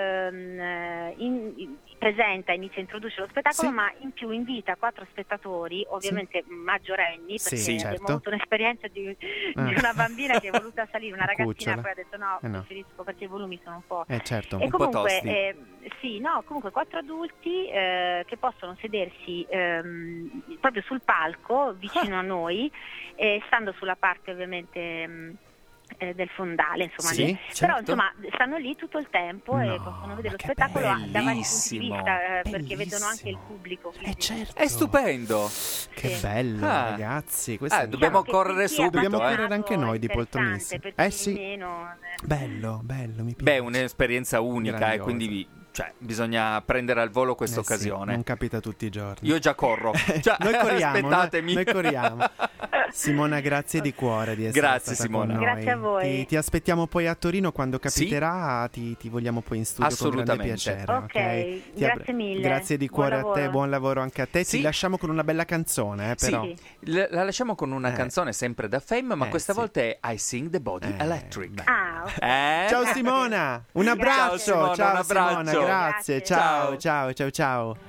inizia a introdurre lo spettacolo, ma in più invita 4 spettatori, ovviamente maggiorenni, perché abbiamo avuto un'esperienza di una bambina che è voluta salire, una ragazzina, poi ha detto no, preferisco perché i volumi sono un po'... certo, e un po' tosti. Comunque 4 adulti che possono sedersi proprio sul palco vicino a noi, stando sulla parte ovviamente del fondale, insomma, però insomma stanno lì tutto il tempo e possono vedere lo spettacolo da vari punti di vista, perché vedono anche il pubblico. È stupendo. Che bello, ragazzi. Dobbiamo correre subito. Dobbiamo correre anche noi di Poltronissima. Bello, mi piace. Un'esperienza unica, quindi bisogna prendere al volo questa occasione. Non capita tutti i giorni. Io già corro. Noi corriamo. Aspettatemi. Noi corriamo. Simona, grazie di cuore di essere stata Simona. con noi. Grazie a voi. Ti aspettiamo poi a Torino quando capiterà. Ti vogliamo poi in studio con grande piacere. Ok, grazie mille. Grazie di cuore a te, buon lavoro anche a te. Ti lasciamo con una bella canzone, però. La lasciamo con una canzone sempre da Fame, ma questa volta è I Sing the Body Electric. Ciao Simona, un abbraccio. Ciao Simona, grazie. Ciao.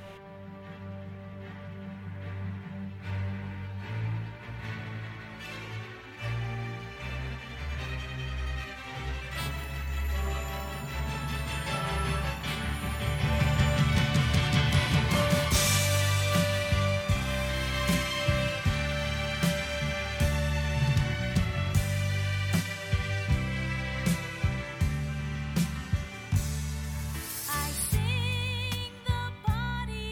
I sing the body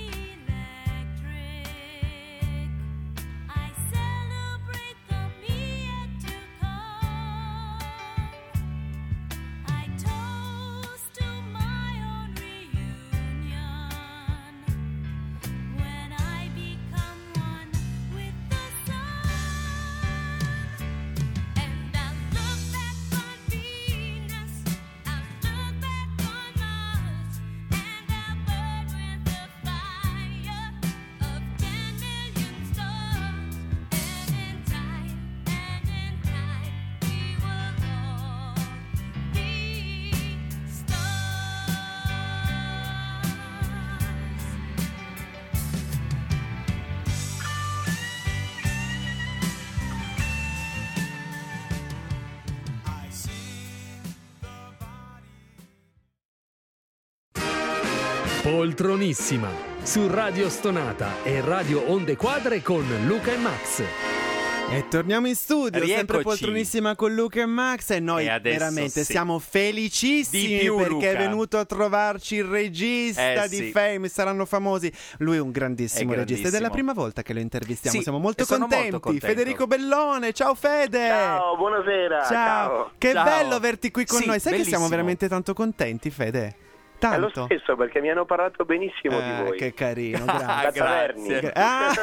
Poltronissima su Radio Stonata e Radio Onde Quadre con Luca e Max. E torniamo in studio, Rieccoci. sempre Poltronissima con Luca e Max, e noi veramente siamo felicissimi perché Luca. è venuto a trovarci il regista di Fame, saranno famosi. Lui è un grandissimo regista ed è la prima volta che lo intervistiamo, siamo molto contenti. Federico Bellone, ciao Fede! Ciao, buonasera! Ciao. Che bello averti qui con noi, sai che siamo veramente tanto contenti, Fede? Tanto. È lo stesso, perché mi hanno parlato benissimo di voi. Che carino, grazie. La Taverni.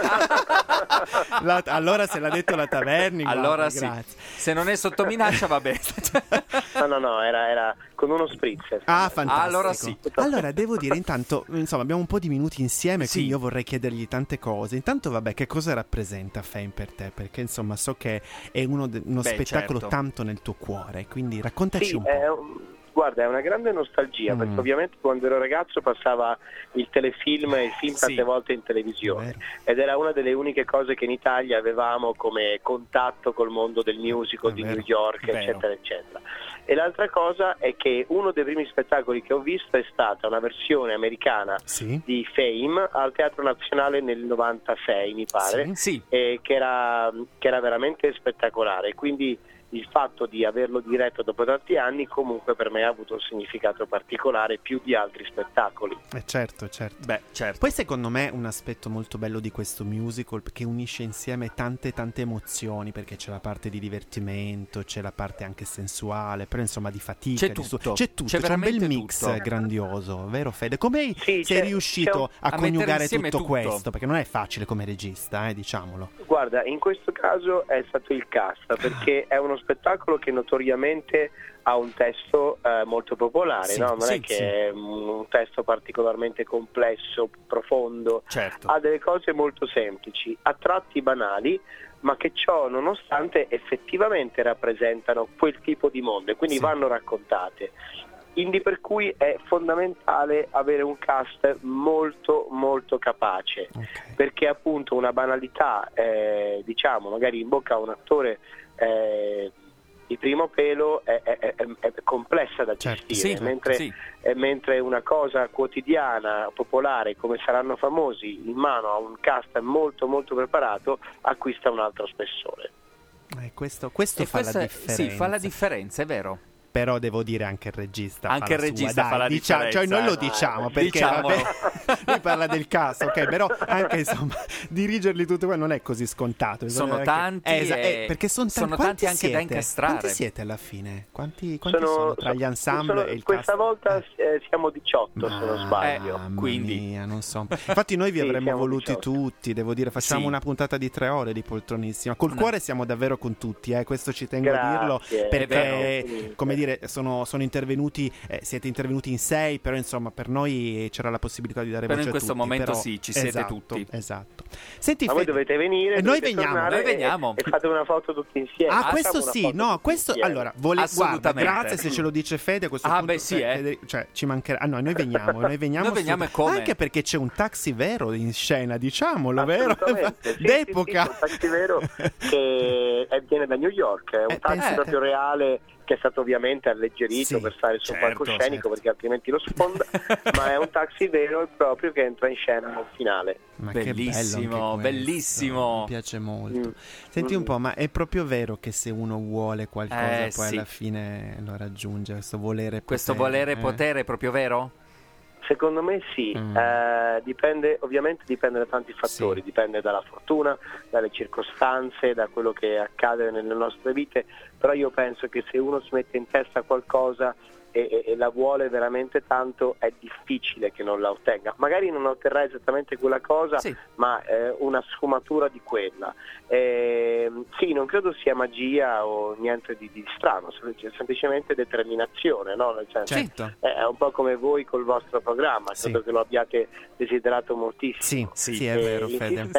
Allora se l'ha detto la Taverni, allora guarda, sì. Se non è sotto minaccia va bene. No, era con uno spritz. Fantastico. Allora sì. Allora devo dire, intanto, insomma, abbiamo un po' di minuti insieme, quindi io vorrei chiedergli tante cose. Intanto, vabbè, che cosa rappresenta Fame per te? Perché insomma so che è uno spettacolo tanto nel tuo cuore, quindi raccontaci un po'. Guarda, è una grande nostalgia, perché ovviamente quando ero ragazzo passava il telefilm e il film tante volte in televisione, ed era una delle uniche cose che in Italia avevamo come contatto col mondo del musical di New York, eccetera, eccetera. E l'altra cosa è che uno dei primi spettacoli che ho visto è stata una versione americana di Fame al Teatro Nazionale nel 96, mi pare, che era veramente spettacolare, quindi il fatto di averlo diretto dopo tanti anni comunque per me ha avuto un significato particolare più di altri spettacoli. Certo. Poi secondo me un aspetto molto bello di questo musical, che unisce insieme tante emozioni, perché c'è la parte di divertimento, c'è la parte anche sensuale, però insomma di fatica, c'è un bel mix grandioso, vero Fede? Come sei riuscito a coniugare tutto questo? Perché non è facile come regista, diciamolo. Guarda, in questo caso è stato il cast, perché è uno spettacolo che notoriamente ha un testo molto popolare, non è che è un testo particolarmente complesso, profondo, ha delle cose molto semplici, a tratti banali, ma che ciò nonostante effettivamente rappresentano quel tipo di mondo e quindi vanno raccontate. Quindi per cui è fondamentale avere un cast molto molto capace, perché appunto una banalità, diciamo magari in bocca a un attore di primo pelo è complessa da gestire, mentre una cosa quotidiana, popolare, come Saranno Famosi, in mano a un cast molto molto preparato, acquista un altro spessore. Questo fa la differenza. Sì, fa la differenza, è vero. Però devo dire anche il regista fa la differenza. Cioè noi lo diciamo perché vabbè, lui parla del cast, però anche insomma dirigerli tutti non è così scontato. Sono tanti, perché sono tanti anche da incastrare. Quanti siete alla fine? Quanti sono tra gli ensemble e il questa cast? Volta siamo 18 se non sbaglio. Quindi mia, non so. Infatti noi vi avremmo voluti 18. Tutti, devo dire, facciamo una puntata di 3 ore di Poltronissima. Col cuore siamo davvero con tutti, questo ci tengo a dirlo, perché come dire sono intervenuti, siete intervenuti in 6, però insomma per noi c'era la possibilità di dare voce a tutti. Però in questo momento ci siete tutti. Esatto. Senti, ma voi dovete venire, e noi veniamo e fate una foto tutti insieme. Questo sì, questo allora guarda, grazie se ce lo dice Fede a questo punto. Fede, cioè ci mancherà. Noi veniamo e come? Anche perché c'è un taxi vero in scena, diciamolo, vero? D'epoca. Sì, un taxi vero che viene da New York, è un taxi proprio reale, che è stato ovviamente alleggerito per stare sul palcoscenico, perché altrimenti lo sfonda, ma è un taxi vero e proprio che entra in scena al finale. Ma bellissimo, bellissimo. Mi piace molto. Senti un po', ma è proprio vero che se uno vuole qualcosa poi alla fine lo raggiunge, questo volere potere è proprio vero? Secondo me sì, dipende da tanti fattori, dipende dalla fortuna, dalle circostanze, da quello che accade nelle nostre vite, però io penso che se uno si mette in testa qualcosa e la vuole veramente tanto, è difficile che non la ottenga. Magari non otterrà esattamente quella cosa, ma una sfumatura di quella. Sì, non credo sia magia o niente di strano, semplicemente determinazione, no? Nel senso, è un po' come voi col vostro programma, credo che lo abbiate desiderato moltissimo. Sì, è vero, Fede.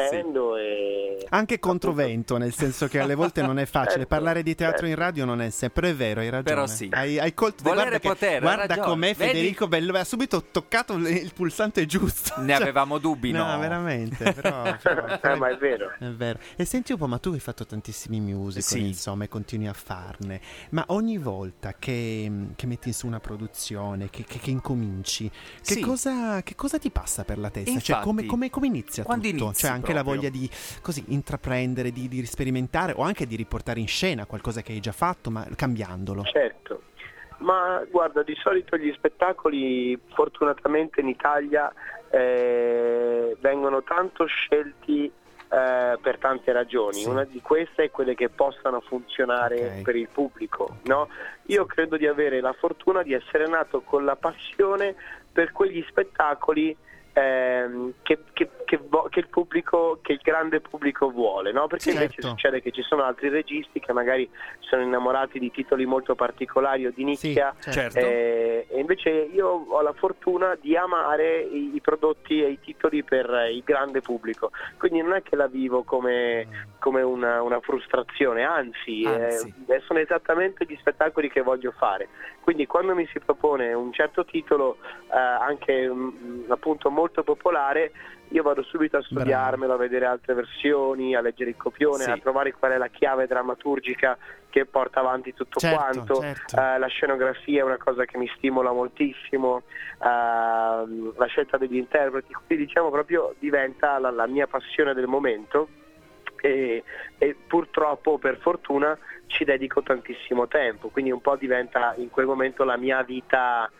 Anche controvento, nel senso che alle volte non è facile parlare di teatro in radio, non è sempre, però è vero, hai ragione. Però sì. Hai colto, guarda com'è Federico Bello, ha subito toccato il pulsante giusto. Ne avevamo dubbi, no? Veramente, però ma è vero. E senti un po', ma tu hai fatto tantissimi musical, insomma, e continui a farne, ma ogni volta che metti su una produzione, che incominci, che cosa ti passa per la testa? Infatti, cioè, come inizia tutto? Inizi, cioè anche proprio la voglia di così intraprendere, di sperimentare, o anche di riportare in scena qualcosa che hai già fatto, ma cambiandolo. Certo, ma guarda, di solito gli spettacoli fortunatamente in Italia vengono tanto scelti per tante ragioni. Una di queste è quelle che possano funzionare per il pubblico, no? Io credo di avere la fortuna di essere nato con la passione per quegli spettacoli che il pubblico, che il grande pubblico vuole, no? Perché invece succede che ci sono altri registi che magari sono innamorati di titoli molto particolari o di nicchia, e invece io ho la fortuna di amare i prodotti e i titoli per il grande pubblico, quindi non è che la vivo come una frustrazione, anzi. Sono esattamente gli spettacoli che voglio fare, quindi quando mi si propone un certo titolo, anche appunto molto popolare, io vado subito a studiarmelo, a vedere altre versioni, a leggere il copione, a trovare qual è la chiave drammaturgica che porta avanti tutto quanto. La scenografia è una cosa che mi stimola moltissimo, la scelta degli interpreti, quindi diciamo proprio diventa la mia passione del momento, e purtroppo, per fortuna, ci dedico tantissimo tempo, quindi un po' diventa in quel momento la mia vita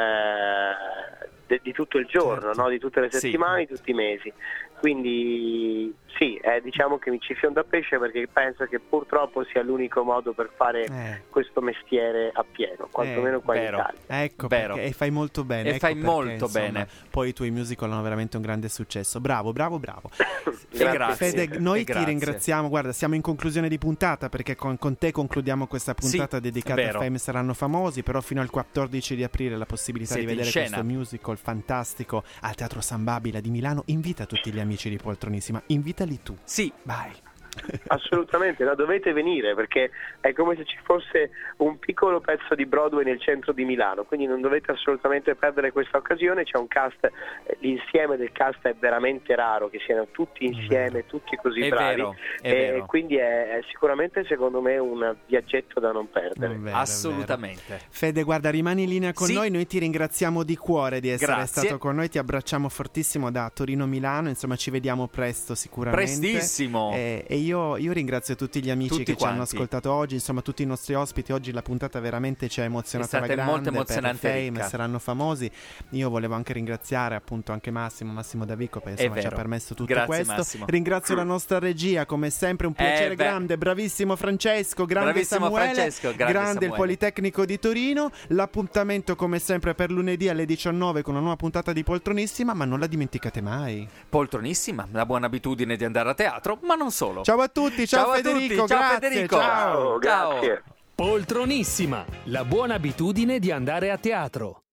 di tutto il giorno, no? Di tutte le settimane, di tutti i mesi. Quindi diciamo che mi ci fionda pesce, perché penso che purtroppo sia l'unico modo per fare questo mestiere a pieno, quantomeno qua in Italia. Ecco, perché, e fai molto bene. Insomma, poi i tuoi musical hanno veramente un grande successo. Bravo. Grazie. Fede, noi ti ringraziamo. Guarda, siamo in conclusione di puntata, perché con te concludiamo questa puntata dedicata a Fame Saranno Famosi, però fino al 14 di aprile la possibilità di vedere questo musical fantastico al Teatro San Babila di Milano. Invita tutti gli amici di Poltronissima, invitali tu. Vai. Assolutamente, dovete venire, perché è come se ci fosse un piccolo pezzo di Broadway nel centro di Milano, quindi non dovete assolutamente perdere questa occasione. C'è un cast, l'insieme del cast è veramente raro, che siano tutti insieme, tutti così bravi, e quindi è sicuramente, secondo me, un viaggetto da non perdere. Assolutamente. Fede, guarda, rimani in linea con noi ti ringraziamo di cuore di essere stato con noi, ti abbracciamo fortissimo da Torino-Milano, insomma ci vediamo presto sicuramente. Prestissimo. E io ringrazio tutti gli amici che ci hanno ascoltato oggi, insomma tutti i nostri ospiti. Oggi la puntata veramente ci ha emozionato alla grande, molto emozionante, per Fame Saranno Famosi. Io volevo anche ringraziare appunto anche Massimo Davico, perché insomma ci ha permesso tutto questo. Massimo. Ringrazio la nostra regia, come sempre un piacere grande, bravissimo Francesco, grande Samuele, grande il Politecnico di Torino. L'appuntamento come sempre per lunedì alle 19 con una nuova puntata di Poltronissima, ma non la dimenticate mai. Poltronissima, la buona abitudine di andare a teatro, ma non solo. Ciao a tutti, ciao Federico, grazie. Ciao, grazie. Poltronissima, la buona abitudine di andare a teatro.